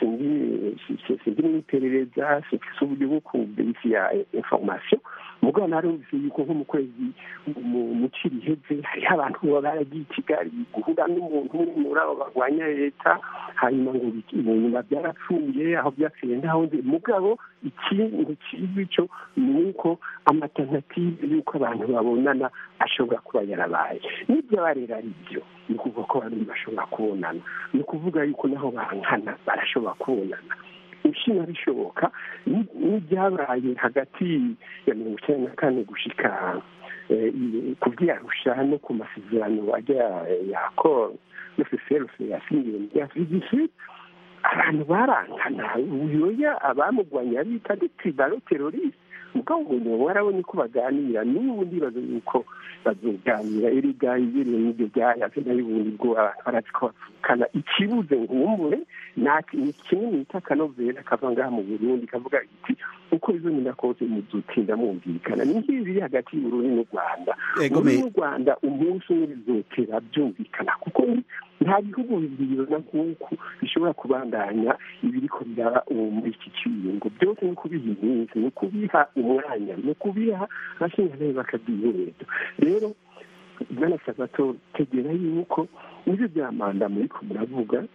sinzi n'iperereza sinzi uburyo bwo kuberifiya information mugabo narumvise yuko nko mu kwezi mu ciri heze hariho abantu baba baragiye i Kigali guhura n'umuntu umwe muri abo barwanya leta hanyuma ngo mu nyuma byarapfuye aho byapfuye ntaho nzi mugabo ikintu kibi cyo ni uko amatanative y'uko abantu babonana ashobora kuba yarabaye n'ibyo barera ari byo ni ukuvuga ko abantu bashobora kubonana ni ukuvuga yuko naho bankana barashobora kubonana ushima bishoboka n'ibyabaye hagati ya 1994 gushika kuvyarusha no ku masezerano ajya yakora no seselfe yasinyiwe mu Afrique abantu barankana uyoya abamugwanya bita tribal terrorist mugabo ngo warabonye ko baganira n'ubu ndibaza yuko bazoganira erega ibiri n'ibyo byayaze n'ubundi bwo barazikana ikibuze ngumbure naki ni kimwe nita kanovera kavanga mu Burundi kavuga iti uko bizonyina kose muzutinda mumvikana ni nk'ibi hagati y'Uburundi n'u Rwanda n'u Rwanda umunsi umwe bizotera byumvikana kuko nta bihugu bibiri na kuko bishobora kubandanya ibiriko biraba muri iki kiringo byose ni kubiha iminsi ni kubiha umwanya ni kubiha abashinzwe bakabyihuza rero bwana Salvatore tegera yuko ibyo bya manda muri ko muravuga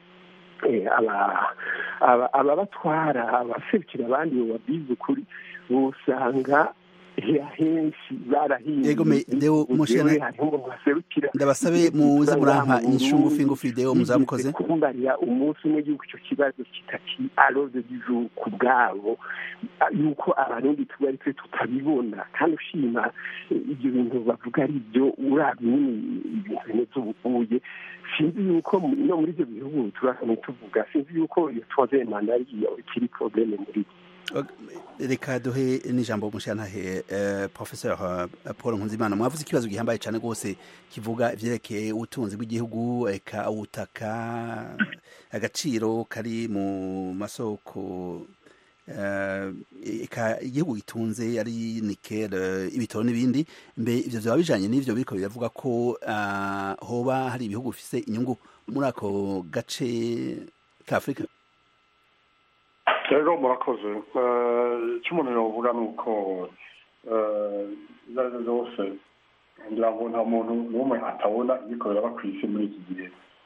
ababatwara abaserukira abandi babwiza ukuri usanga henshi barahiye Deo mushana ndabasabe muze murampa inyishu ngufi Deo muzamukoze kumbarira umunsi umwe yuko icyo kibazo kitaki aroze bizu ku bwabo yuko abarundi tubari twe tutabibona kandi ushima ibyo bintu bavuga ari byo urabye ibintu bimeze ubuye sinzi yuko no muri ibyo bihugu turasana tuvuga sinzi yuko iyo twaze manda ariyo ikiri probleme muri reka duhe n'ijambo mushantahe Professeur Paul Nkunzimana mwavuze ikibazo gihambaye cyane rwose kivuga ivyerekeye ubutunzi bw'igihugu eka ubutaka agaciro kari mu masoko eka igihugu gitunze ari nickel ibitoro n'ibindi mbe ivyo byaba bijanye n'ivyo biriko biravuga ko hoba hari ibihugu bifise inyungu muri ako gace ka Afrika. rero murakoze icyo umuntu yavuga ni uko izo arizo zose ngira ngo nta muntu n'umwe atabona ibikorera ku isi muri iki gihe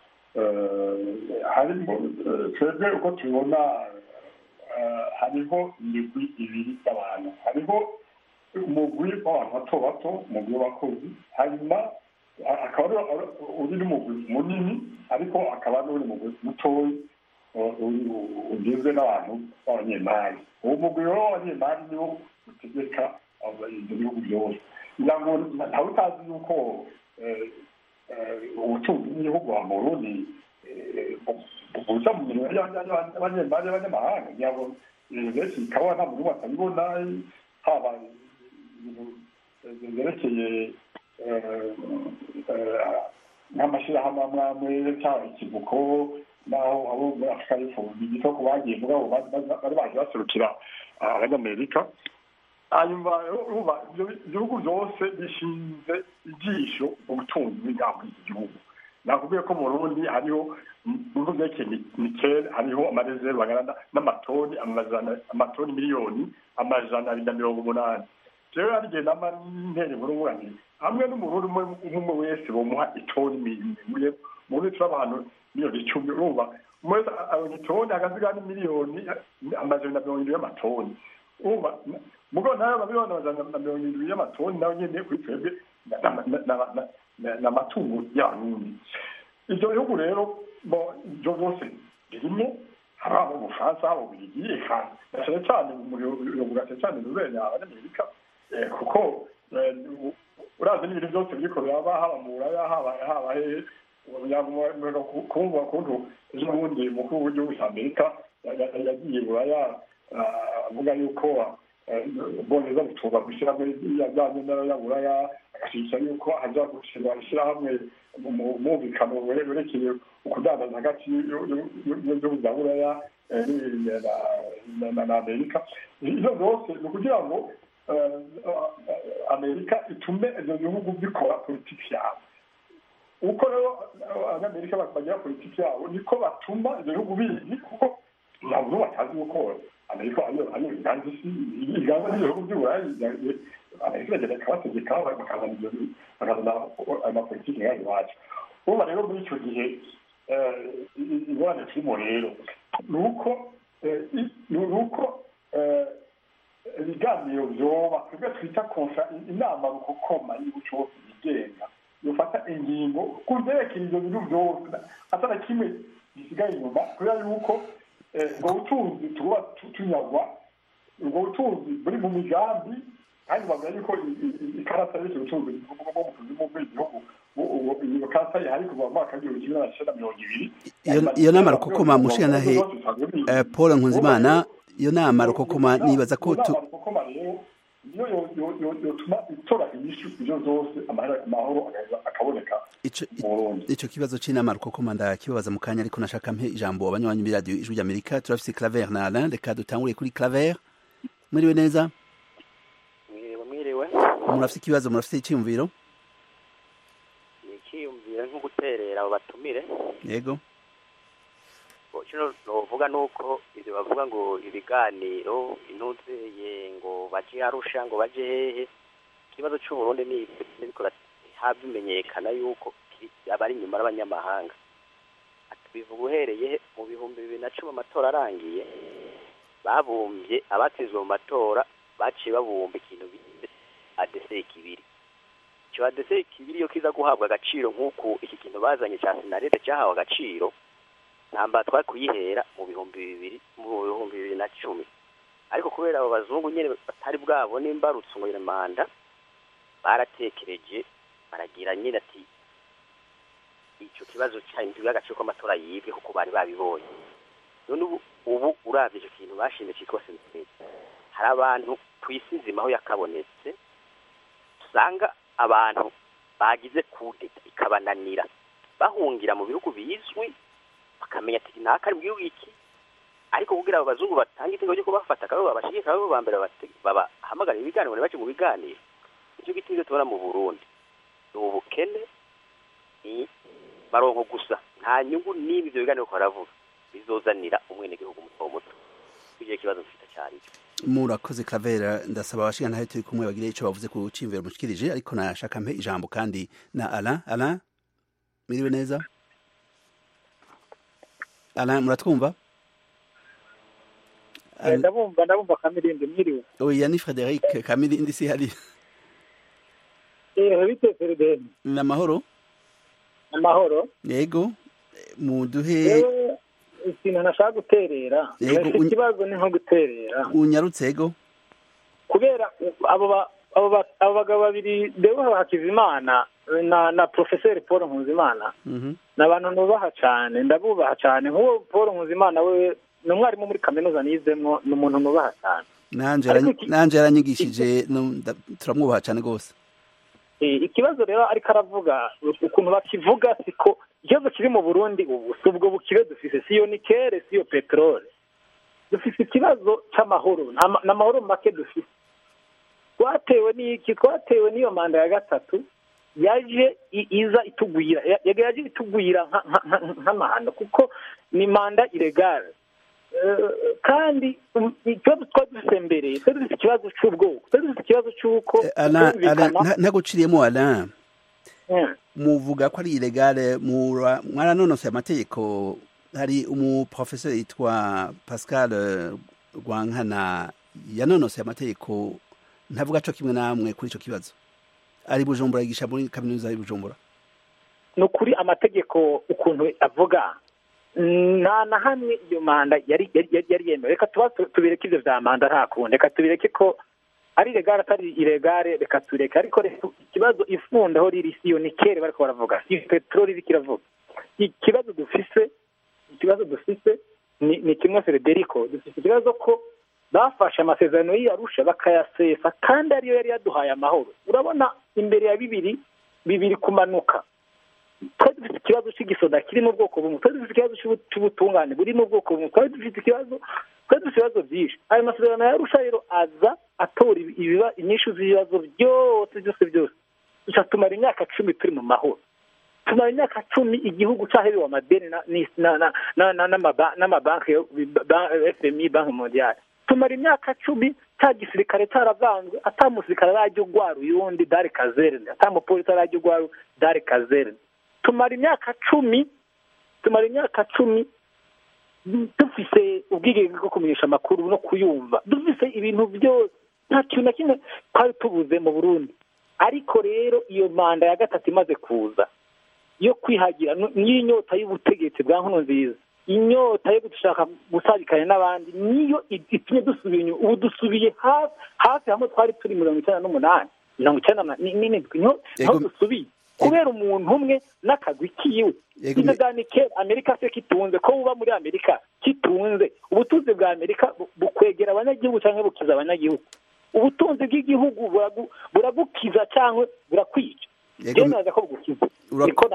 harimo twebwe uko tubibona hariho imigwi ibiri y'abantu hariho umugwi w'abantu bato bato umugwi w'abakozi hanyuma akaba uri n'umugwi munini ariko akaba n'uri mugwi mutoyi ugizwe n'abantu b'abanyemari uwo mugwi w'abanyemari niwo utegeka ibyo bihugu byose kugira ngo ntawe utazi yuko ubutunzi bw'igihugu wa Burundi buza mu mirimo y'abanyamahanga kugira ngo ibintu byinshi bikaba nta muntu batabibona haba ibintu byerekeye nk'amashyirahamwe amwe amwe cyangwa ikivuko naho abo muri afurika y'epfo bigito ku bagiye mugabo bari baje baserukira abanyamerika hanyuma ibihugu byose bishinze ijisho mu butunzi bw'ingamba iki gihugu nakubwiye ko mu Burundi hariho mu bihugu byerekeye nikeli hariho amarezerve angana n'amatoni amatoni miliyoni 280 rero harigihe n'amantere burunguranire hamwe n'umurundi umwe wese bomuha itoni imwe mu Burundi turi abantu miliyoni 10 urumva umwe abonye itoni hagasigara miliyoni 270 y'amatoni urumva mugo nayo babibona bazana 270 y'amatoni nayo nyene kuri twebwe n'amatungo y'abarundi ibyo bihugu rero ibyo byose birimo haba mu Bufaransa haba mu Bubiligi cyane cyane cyane rubenya abanyamerika kuko urazi n'ibintu byose biriko biraba haba mu Buraya haba hehe kumva ukuntu ejo bundi umukuru w'igihugu cya Amerika yagiye Buraya avuga yuko boneza gutuba gushyira muri yajyanye n'aya Buraya agashyikira yuko haza gushyirwa ishyirahamwe mu mwumvikano werekeye ukudandaza hagati y'ibihugu bya Buraya na Amerika ibyo byose ni ukugira ngo Amerika itume ibyo bihugu bikora politiki yabo uko rero abanyamerika bagira politiki yabo niko batuma ibyo bihugu bizi kuko ntabwo batazi gukora Amerika ariyo iganza isi iganza n'ibihugu by'Uburayi Amerika iragenda ikabategeka bakazana amapolitiki yayo iwacu uba rero muri icyo gihe ingorane turimo rero ni uko ibiganiro byoba twebwe twita inama rukokoma y'ubucuruzi yigenga yofata ingingo ku byerekeye ibyo bintu byose atana kimwe gisigaye inyuma kubera yuko ubwo butunzi tuba tunyagwa ubwo butunzi buri mu migambi kandi bavuga yuko ikarata y'icyo butunzi bwo mu kuzimu bw'igihugu iyo karata ihari kuva mu mwaka w'igihumbi kimwe magana cyenda mirongo ibiri iyo nama rukokoma mushikanahe Paul Nkunzimana iyo nama rukokoma nibaza ko niyo yotuma itora inyishu ibyo zose amahoro akaboneka ico kibazo c'inama rukokoma ndakibabaza mu kanya ariko nashaka mpe ijambo abanywanyi b'iradiyo ijwi ry'Amerika turafise Claver na Alain reka dutangure kuri Claver mwiriwe neza mwiriwe murafise ikibazo murafise icyumviro icyumviro nko guterera abo batumire yego kino novuga nuko ivyo bavuga ngo ibiganiro intuzeye ngo baje Arusha ngo baje hehe ikibazo cy'u Burundi ni ibiko habimenyekana yuko abari inyuma y'abanyamahanga bivuga uhereye mu bihumbi 2010 amatora arangiye babumbye abatizwe mu matora baciye babumba ikintu bise ADC kibiri cyo ADC kibiri yo kiza guhabwa agaciro nk'uko iki kintu bazanye cya Senarete cyahawe agaciro namba twakuyihera mu bihumbi 2010 ariko kubera abo bazungu nyene batari bwabone imbarutso ngo manda baratekereje baragira nyine ati icyo kibazo cyane cy'agaciro k'amatora yibwe kuko bari babibonye none ubu uravye icyo kintu bashimye cyitwa Senarete hari abantu kwisi nzima aho yakabonetse usanga abantu bagize kudeta ikabananira bahungira mu bihugu bizwi bakamenya ati nakari mu gihugu iki ariko kugira abo bazungu batanga itingo cyo kubafata kabo babashigika abo bambere bahamagara ibiganiro baje mu biganiro icyo gitingo tubona mu Burundi ubukene ni baronko gusa nta nyungu nibi byo biganiro ko aravuga bizozanira umwene gihugu muto kije kibazo mfita cyari murakoze Kavera ndasaba abashikana nahe turi kumwe bagire ico bavuze ku cimvero mushikirije ariko nashaka mpe ijambo kandi na Alain miriwe neza Alain muratwumva ndabumva Kamirindi mwiriwe oya ni Frederic Kamirindi si hari bite Frederic namahoro yego muduhe ikintu nashaka guterera ikibazo ni nko guterera unyarutse yego kubera abo bagabo babiri Deo Hakizimana na profeseri Paul Nkuzimana ni abantu nubaha cyane ndabubaha cyane nk'uwo Paul Nkuzimana we ni umwarimu muri kaminuza nizemwo ni umuntu nubaha cyane nanje yaranyigishije turamwubaha cyane rwose. Ikibazo rero ariko aravuga ukuntu bakivuga siko ikibazo kiri mu Burundi ubu si ubwo bukire dufise siyo nikere siyo peteroli dufise ikibazo cy'amahoro n'amahoro make dufise twatewe n'iyo manda ya gatatu yaje iza itugwira yaje itugwira nk'amahano kuko ni manda ilegale kandi ikibazo twari dufite mbere twari dufite ikibazo cy'ubwoko twari dufite ikibazo cy'uko ntaguciriyemo Alain muvuga ko ari ilegale mwaranonosoye amategeko. Hari umuprofeseri yitwa Pascal Rwankana yanonosoye amategeko ntavuga cyo kimwe namwe kuri icyo kibazo, ari Bujumbura yigisha muri kaminuza ya Bujumbura. ni ukuri amategeko ukuntu avuga nta na hamwe iyo manda yari yemewe. Reka tubireke ibyo bya manda nta kundi, reka tubireke ko ari iregare atari iregare, reka tureke. ariko ikibazo ifundaho riri siyo ni kere bariko baravuga si peteroli iriko iravuga. ikibazo dufise ni kimwe Federico, dufise ikibazo ko bafashe amasezerano y'Arusha bakayasesa kandi ariyo yari yaduhaye amahoro. Urabona imbere ya bibiri kumanuka twari dufite ikibazo cy'igisoda kiri mu bwoko bumwe, twari dufite ikibazo cy'ubutungane buri mu bwoko bumwe, twari dufite ibibazo byinshi. ayo masezerano y'Arusha rero aza atora inyishu z'ibibazo byose duca tumara imyaka 10 turi mu mahoro, tumara imyaka 10 igihugu cyaherewe amadeni n'amabanki FMI, Banki Mondiale. tumara imyaka 10 cya gisirikare cyaravanzwe, atamusirikare arajya ugwara uyundi Dar Kazerne, atamupolisi arajya ugwara Dar Kazerne. tumara imyaka 10 dufise ubwigenge bwo kumenyesha amakuru no kuyumva, dufise ibintu byose, nta kintu na kimwe twari tubuze mu Burundi. ariko rero iyo manda ya gatatu imaze kuza yo kwihagira n'inyota y'ubutegetsi bwa Nkurunziza, inyota yo gushaka gusabikana n'abandi, niyo itumye dusubira inyuma. ubu dusubiye hafi hamwe twari turi 98 niho dusubiye kubera umuntu umwe n'akagwi kiwe. Ikiganike Amerika se kitunze ko uba muri Amerika kitunze, ubutunzi bwa Amerika bukwegera abanyagihugu cyangwa bukiza abanyagihugu. ubutunzi bw'igihugu buragukiza cyangwa burakwica. Naza ko bugukiza niko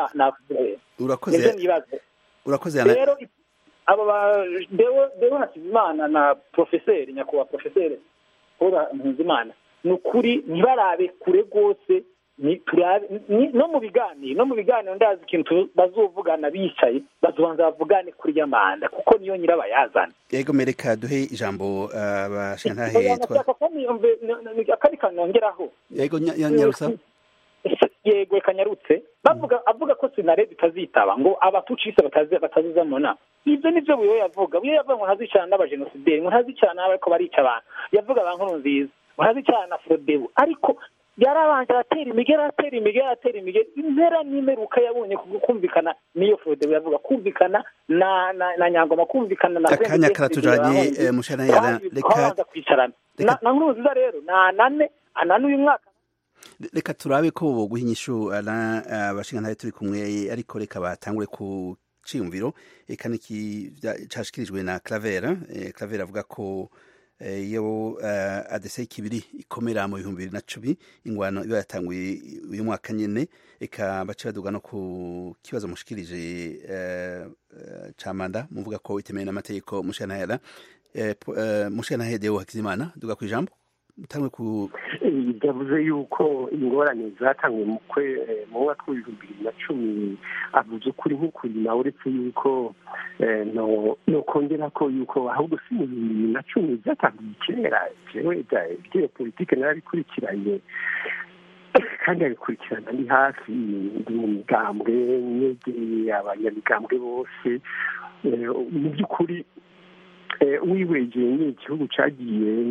urakoze rero aba Deo Hakizimana na profeseri nyakubahwa profeseri Paul Nkuzimana ni ukuri ntibarabe kure rwose, no mu biganiro ndazi ikintu bazovugana bicaye, bazobanza bavugane kuri ya manda kuko niyo nyirabayazana. Yego mereka duhe ijambo abashintahe akari kanongeraho. Yego nyarusa. Yego kanyarutse avuga ko sinare bitazitaba ngo abatucise bataziza mu nama. Ibyo nivyo buyo yavuga ngo ntazicana n'abajenosideri, ngo ntazicana ariko barica abantu, yavuga ba Nkurunziza, ngo ntazicana na Frodebu. ariko yarabanje atera imigera impera n'imeruka yabonye kumvikana niyo Frodebu yavuga, kumvikana na Nyangoma, kumvikana na akanya karatujanye mushana yara reka kwicarana na Nkurunziza. rero anane uyu mwaka reka turabe ko boguha inyishu abashingantahe turi kumwe, ariko reka batangure ku ciyumviro eka niki cyashikirijwe na Claver avuga ko iyo ADC kibiri ikomera mu 2010 ingwano iba yatanguye uyu mwaka nyene, eka bace baduga no ku kibazo mushikirije ca manda muvuga ko itemeye n'amategeko. Mushana Deo Hakizimana duga ku ijambo tangwe ku yavuze yuko ingorane zatangiye mu mwaka w'2010 avuze ukuri nk'ukuri, nawe uretse yuko no kongera ko yuko ahubwo si mu 2010 byatangiye kera. jewe ibyo politike narabikurikiranye kandi abikurikirana ni hafi, ndi mu migambwe nyegeye abanyamigambwe bose. mu by'ukuri wiwegeye ni igihugu cyagiye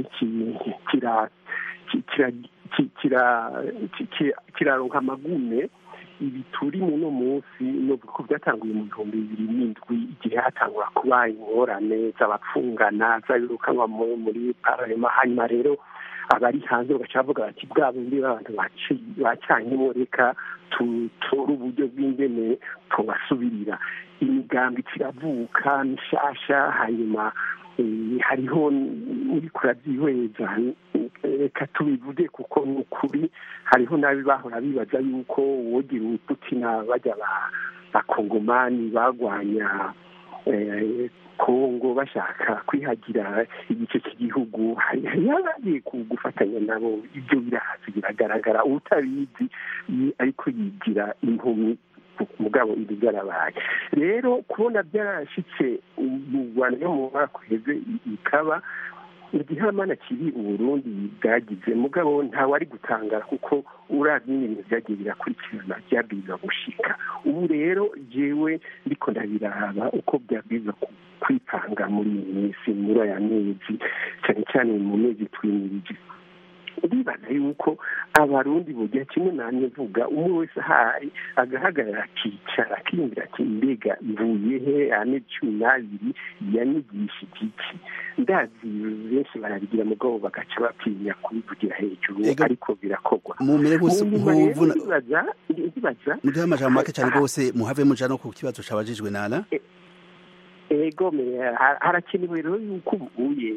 kiraronka amagume. ibi turi muno munsi n'ubwo byatanguye mu 2007 igihe hatangura kuba ingorane z'abapfungana zabirukanwa muri parlement. hanyuma rero abari hanze bagaca bavuga bati bwa bundi abantu bacanyemo reka tutore uburyo bw'ingene tubasubirira imigambi kiravuka mishasha hanyuma hariho muri kurabyihweza reka tubivuge kuko ni ukuri hariho n'abi bahora bibaza yuko wogira ubuputina bajya bakongomani bagwanya kongo bashaka kwihagira igice cy'igihugu yabagiye gufatanya nabo ibyo birahazi biragaragara utabizi ariko yigira impumyi mugabo ibigaragaye rero kubona byarashitse mu Rwanda no mu mwaka uheze ikaba igihamana kiri Burundi bwagize mugabo ntawe ari gutangara kuko uravye ibintu byagiye birakurikirana byabwiza gushika ubu rero jewe ndiko ndabiraba uko byabwiza kwipanga muri iyi minsi muri aya mezi cyane cyane mu mezi twimirije ndibaza yuko abarundi burya kimwe namwe vuga umwe wese ahari agahagarara akicara akiyumvira ati mbega mvuye he ane 12 yanyigisha iki ndazi benshi barabigira mugabo bagaca batinya kubivugira hejuru ariko birakorwa mumere bose ndibaza muduha amajambo make cyane rwose muhave muja no ku kibazo cabajijwe nana ego harakenewe rero yuko ubuye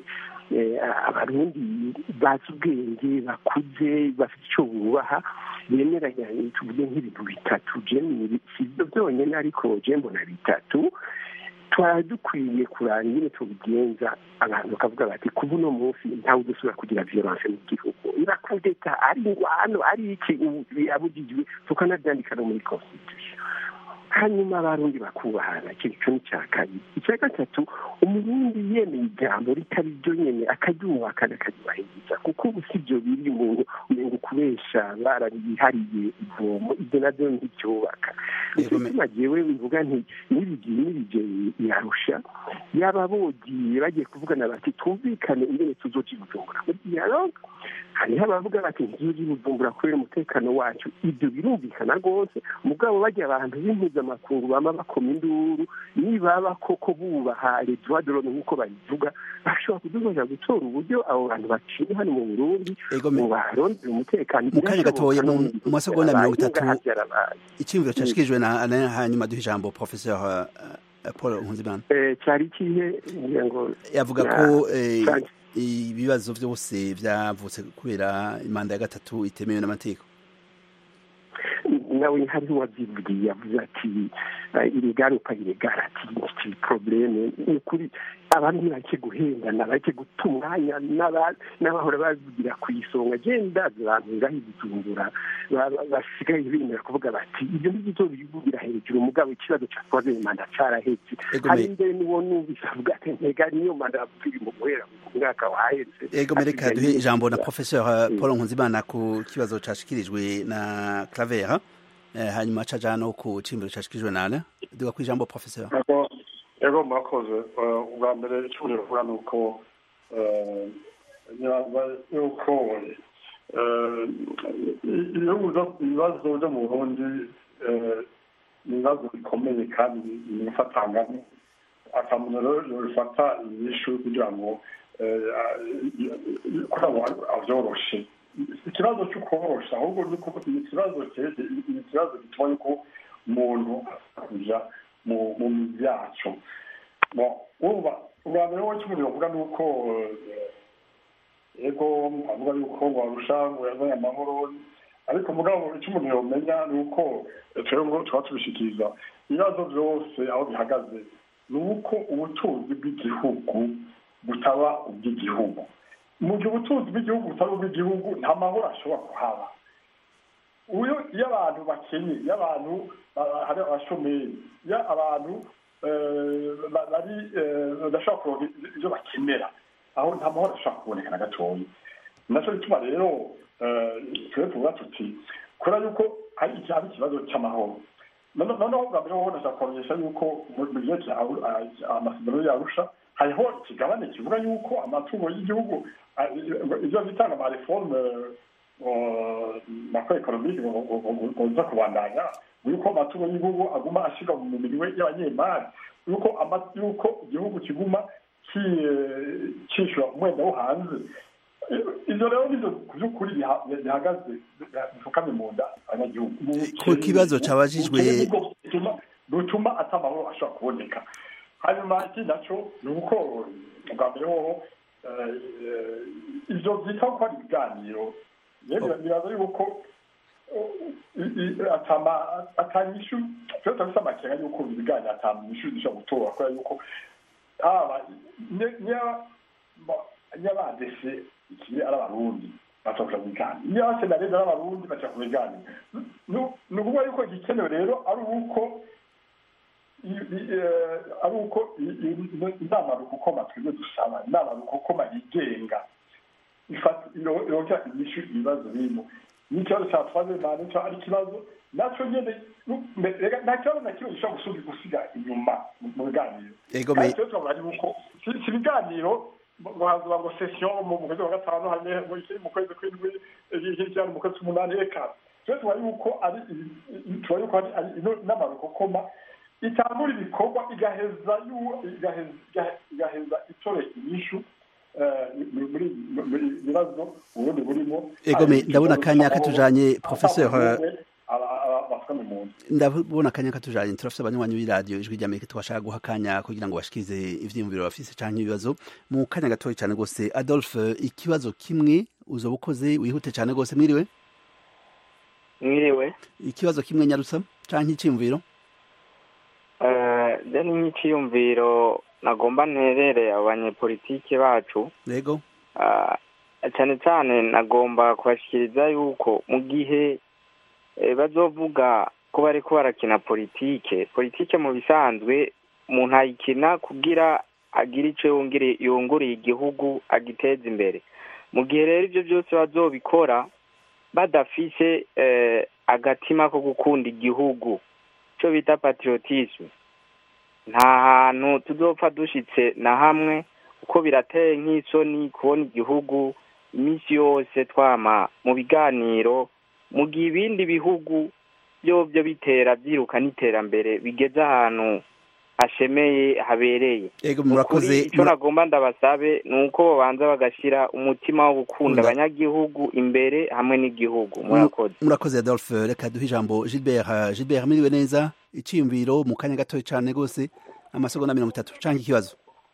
abarundi bazi ubwenge bakuze bafite icyo bubaha bemeranya tuvuge nk'ibintu bitatu si byo byonyine ariko mbona bitatu twari dukwiye kuranga ingene tubigenza abantu bakavuga bati kuba uno munsi ntawe udusubira kugira violence mu gihugu irakudeta ari ingwano ari iki yabujijwe tukanabyandika no muri constitution hanyuma abarundi bakubahana ikintu cya kabiri icya gatatu umurundi yemeye ijambo ritari ryo nyene akaryubakana akaryubahiriza kuko ubu si byo biri umuntu umengo kubesha barabihariye ivomo ibyo navyo ntibyubaka bituma jewe bivuga nti n'ibije yarusha yaba bogiye bagiye kuvugana bati twumvikane ingene tuzoca Bujumbura muri dialogue hariho abavuga bati ntizoca Bujumbura kubera umutekano wacu ibyo birumvikana rwose mugabo bajya abantu b'impuzamakuru bama bakoma induru nibaba koko bubaha les droits de l'homme nk'uko babivuga bashobora kudufasha gutora uburyo abo bantu baciye hano mu Burundi mu barondera umutekano mu kanya gatoya mu masegonda 30 icyumviro cyashikijwe na hanyuma duha ijambo professeur Paul Nkunzimana cyari kihe ngo yavuga ko ibibazo byose byavutse kubera imanda ya gatatu itemewe n'amategeko nawe hariho uwabyivugiye yavuze ati irigaruka iregara ati iki probleme ni kuri abantu ntibake guhendana bake guta umwanya n'abahora bavugira ku isonga genda abantu ngaho Bujumbura basigaye bemera kuvuga bati ibyo ntibyo bivugira hejuru umugabo ikibazo cyakoze manda carahetse hari imbere niwo numvise avuga ati ntega niyo manda yapfiri mu guhera mu mwaka wahetse ego mereka duhe ijambo na professeur Paul Nkunzimana ku kibazo cashikirijwe na Claver hanyuma caja no ku cimbiro cashikirijwe nana duga ku ijambo professeur ego murakoze ubwa mbere icyo bivuga ni uko ibibazo byo mu Burundi ni ibibazo bikomeye kandi bifatanga akamuntu rero bifata inyishu kugira ngo avyoroshe ikibazo cyo korosha ahubwo ni ikibazo gituma yuko umuntu akuja mu mizi yacu ubwa mbere wo cy'umuntu bavuga ni uko ego avuga yuko ngo arusha ngo yazanye amahoro ariko mugabo icyo umuntu yomenya ni uko twebwe tuba tubishikiriza ibibazo byose aho bihagaze ni uko ubutunzi bw'igihugu butaba ubw'igihugu mu gihe ubutunzi bw'igihugu butaba ubw'igihugu nta mahoro ashobora kuhaba iyo abantu bakenye iyo abantu hari abashomeri iyo abantu bari badashobora kuronka ibyo bakenera aho nta mahoro ashobora kuboneka na gatoya nacyo bituma rero twe tuvuga tuti kubera yuko hari ikibazo cy'amahoro noneho bwa mbere wowe ndashaka kumenyesha yuko mu gihe amasezerano yarusha hariho ikigabane kivuga yuko amatungo y'igihugu ibyo bitanga ama reforme macro economique ngoza kubandanya yuko amatungo y'igihugu aguma ashika mu minwe y'abanyemari yuko igihugu kiguma cishura umwenda wo hanze ivyo rero nivyo ku by'ukuri bihagaze bifukamye mu nda abanyagihugu ku kibazo cabajijwe rutuma atamahoro ashobora kuboneka. Hanyuma ikindi naco ni uko bwa mbere hoho ivyo vyita ko ari ibiganiro biraza yuko atanyishu twe tafise amakenga yuko ibiganiro atanyishu bishobora gutora kubera yuko nyabadese ikiri ari abarundi bashobora kubiganira niyo abasenarezi ari abarundi bashobora kubiganira. Ni ukuvuga yuko igikenewe rero ari uko inama rukokoma twebwe dusaba inama rukokoma yigenga irongera inyishu ibibazo birimo n'ikibazo cya twazemana cyo ari ikibazo naco nyene nta kibazo na kimwe gishobora gusiga inyuma mu biganiro. Kandi rero turavuga yuko si ibiganiro ngo hazuba ngo session mu kwezi kwa gatanu hanyuma mu kwezi kw'indwi hirya mu kwezi k'umunani reka tuba yuko ari inama rukokoma itangura ibikorwa igaheza itore inyishu muri bibazo ubundi burimo. Egome ndabona akanya katujanye professeur ndabona akanya katujanye turafise abanywanyi b'iradio ijwi ry'Amerika twashaka guha akanya kugira ngo bashikize ivyiyumviro bafise canke ibibazo mu kanya gatoya cane gose. Adolphe, ikibazo kimwe uzoba ukoze wihute cane gose. Mwiriwe ikibazo kimwe nyarusa canke iciyumviro? Deni nk'iciyumviro nagomba nterere abanyepolitike bacu. Yego. Cyane cyane nagomba kubashikiriza yuko mu gihe bazovuga ko bariko barakina politike mu bisanzwe umuntu ayikina kugira agire ico yunguriye igihugu agiteza imbere. Mu gihe rero ivyo byose bazobikora badafise agatima ko gukunda igihugu cyo bita patriotisme, nta hantu tuzopfa dushitse na hamwe, uko birateye nk'isoni kubona igihugu iminsi yose twama mu biganiro mu gihe ibindi bihugu byo bitera byiruka n'iterambere bigeze ahantu hashemeye habereye. Ego murakoze. Icyo nagomba ndabasabe ni uko babanza bagashira umutima wo gukunda abanyagihugu imbere hamwe n'igihugu. Murakoze Adolphe. Reka duhe ijambo Gilbert. Gilbert, miriwe neza? Iciyumviro mu kanya gatoya cane gose, amasegonda 30 canke ikibazo.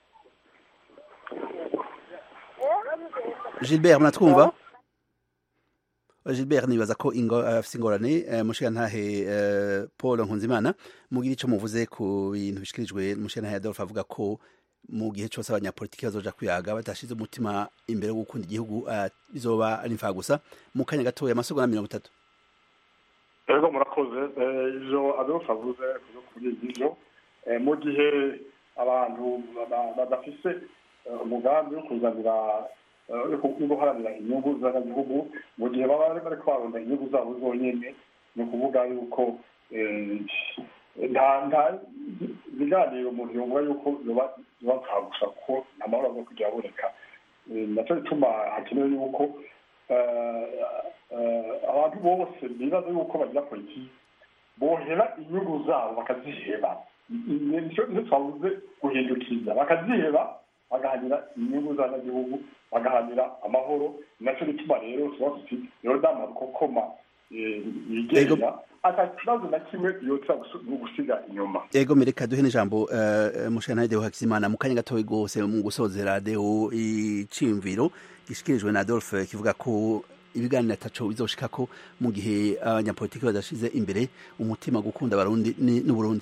Gilbert, munatwumva? Gilbert nibaza ko afise ingorane. Mushigantahe Paul Nkunzimana, mugira ico muvuze ku bintu bishikirijwe mushigantahe Adolphe avuga ko mu gihe cyose abanyapolitiki bazoja kwiyaga badashize umutima imbere wo gukunda igihugu bizoba ari imfa gusa. Mu kanya gatoya amasegonda 30. Ego murakoze. Ivyo Adolphe avuze kuri ivyo mu gihe abantu badafise umugambi wo kuzanira yo guharanira inyungu z'abanyagihugu, mu gihe baba bari kwaronda inyungu zabo zonyene, ni ukuvuga yuko nta biganiro umuntu yumva yuko biba gusa kuko nta mahoro aza kujya aboneka. Naco bituma hakenewe yuko abantu bose bibaza yuko bagira politiki bohera inyungu zabo bakaziheba. Nico twavuze guhindukiza, bakaziheba bagahanira inyungu z'abanyagihugu, bagahanira amahoro. Naco bituma rero tubavuze rero dama rukokoma yigenga atakibazo na kimwe yotsa gusiga inyuma. Ego mereka duhe n'ijambo mushigantahe Deo Hakizimana mu kanya gatoya gose mu gusozera Deo iciyumviro gishikirijwe na Adolphe kivuga ko ibiganiro ataco bizoshikako mu gihe abanyapolitiki badashize imbere umutima gukunda abarundi n'Uburundi.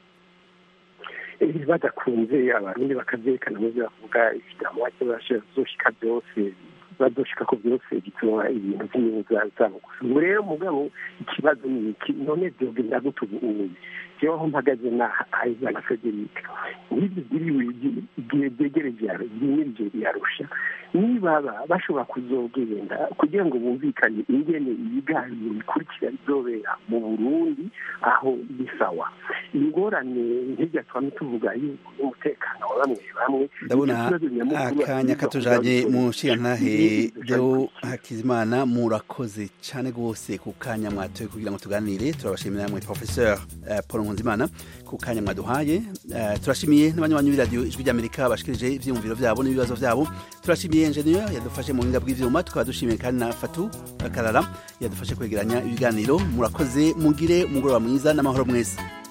Badakunze abarundi bakavyerekana mu byo bavuga ikigamwa cyo bazoshika byose badoshika ko byose gituma ibintu by'imyuga zabo gusa. Rero mugabo ikibazo ni iki none byogenda gutubuye cyo mpagaze na Aizana Frederic nibi biriwe igihe byegereje yarusha niba bashobora kuzogenda kugira ngo bumvikane ingene ibiganiro bikurikira bizobera mu Burundi aho bisawa. Ingorane nk'ijya twame tuvuga y'umutekano wa bamwe ndabona akanya katujanye mu nshiyantahe Deo Hakizimana, murakoze cyane gose ku kanya mwatoye kugira ngo tuganire. Turabashimira namwe Professeur Paul Nkunzimana ku kanya mwaduhaye. Turashimiye n'abanywanyi b'iradiyo Ijwi ry'Amerika bashikirije ivyiyumviro vyabo n'ibibazo vyabo. Turashimiye engineer yadufashe mu buhinga bw'ivyuma, tukaba dushimiye kandi na Fatu Karara yadufashe kwegeranya ibiganiro. Murakoze, mugire umugoroba mwiza n'amahoro mwese.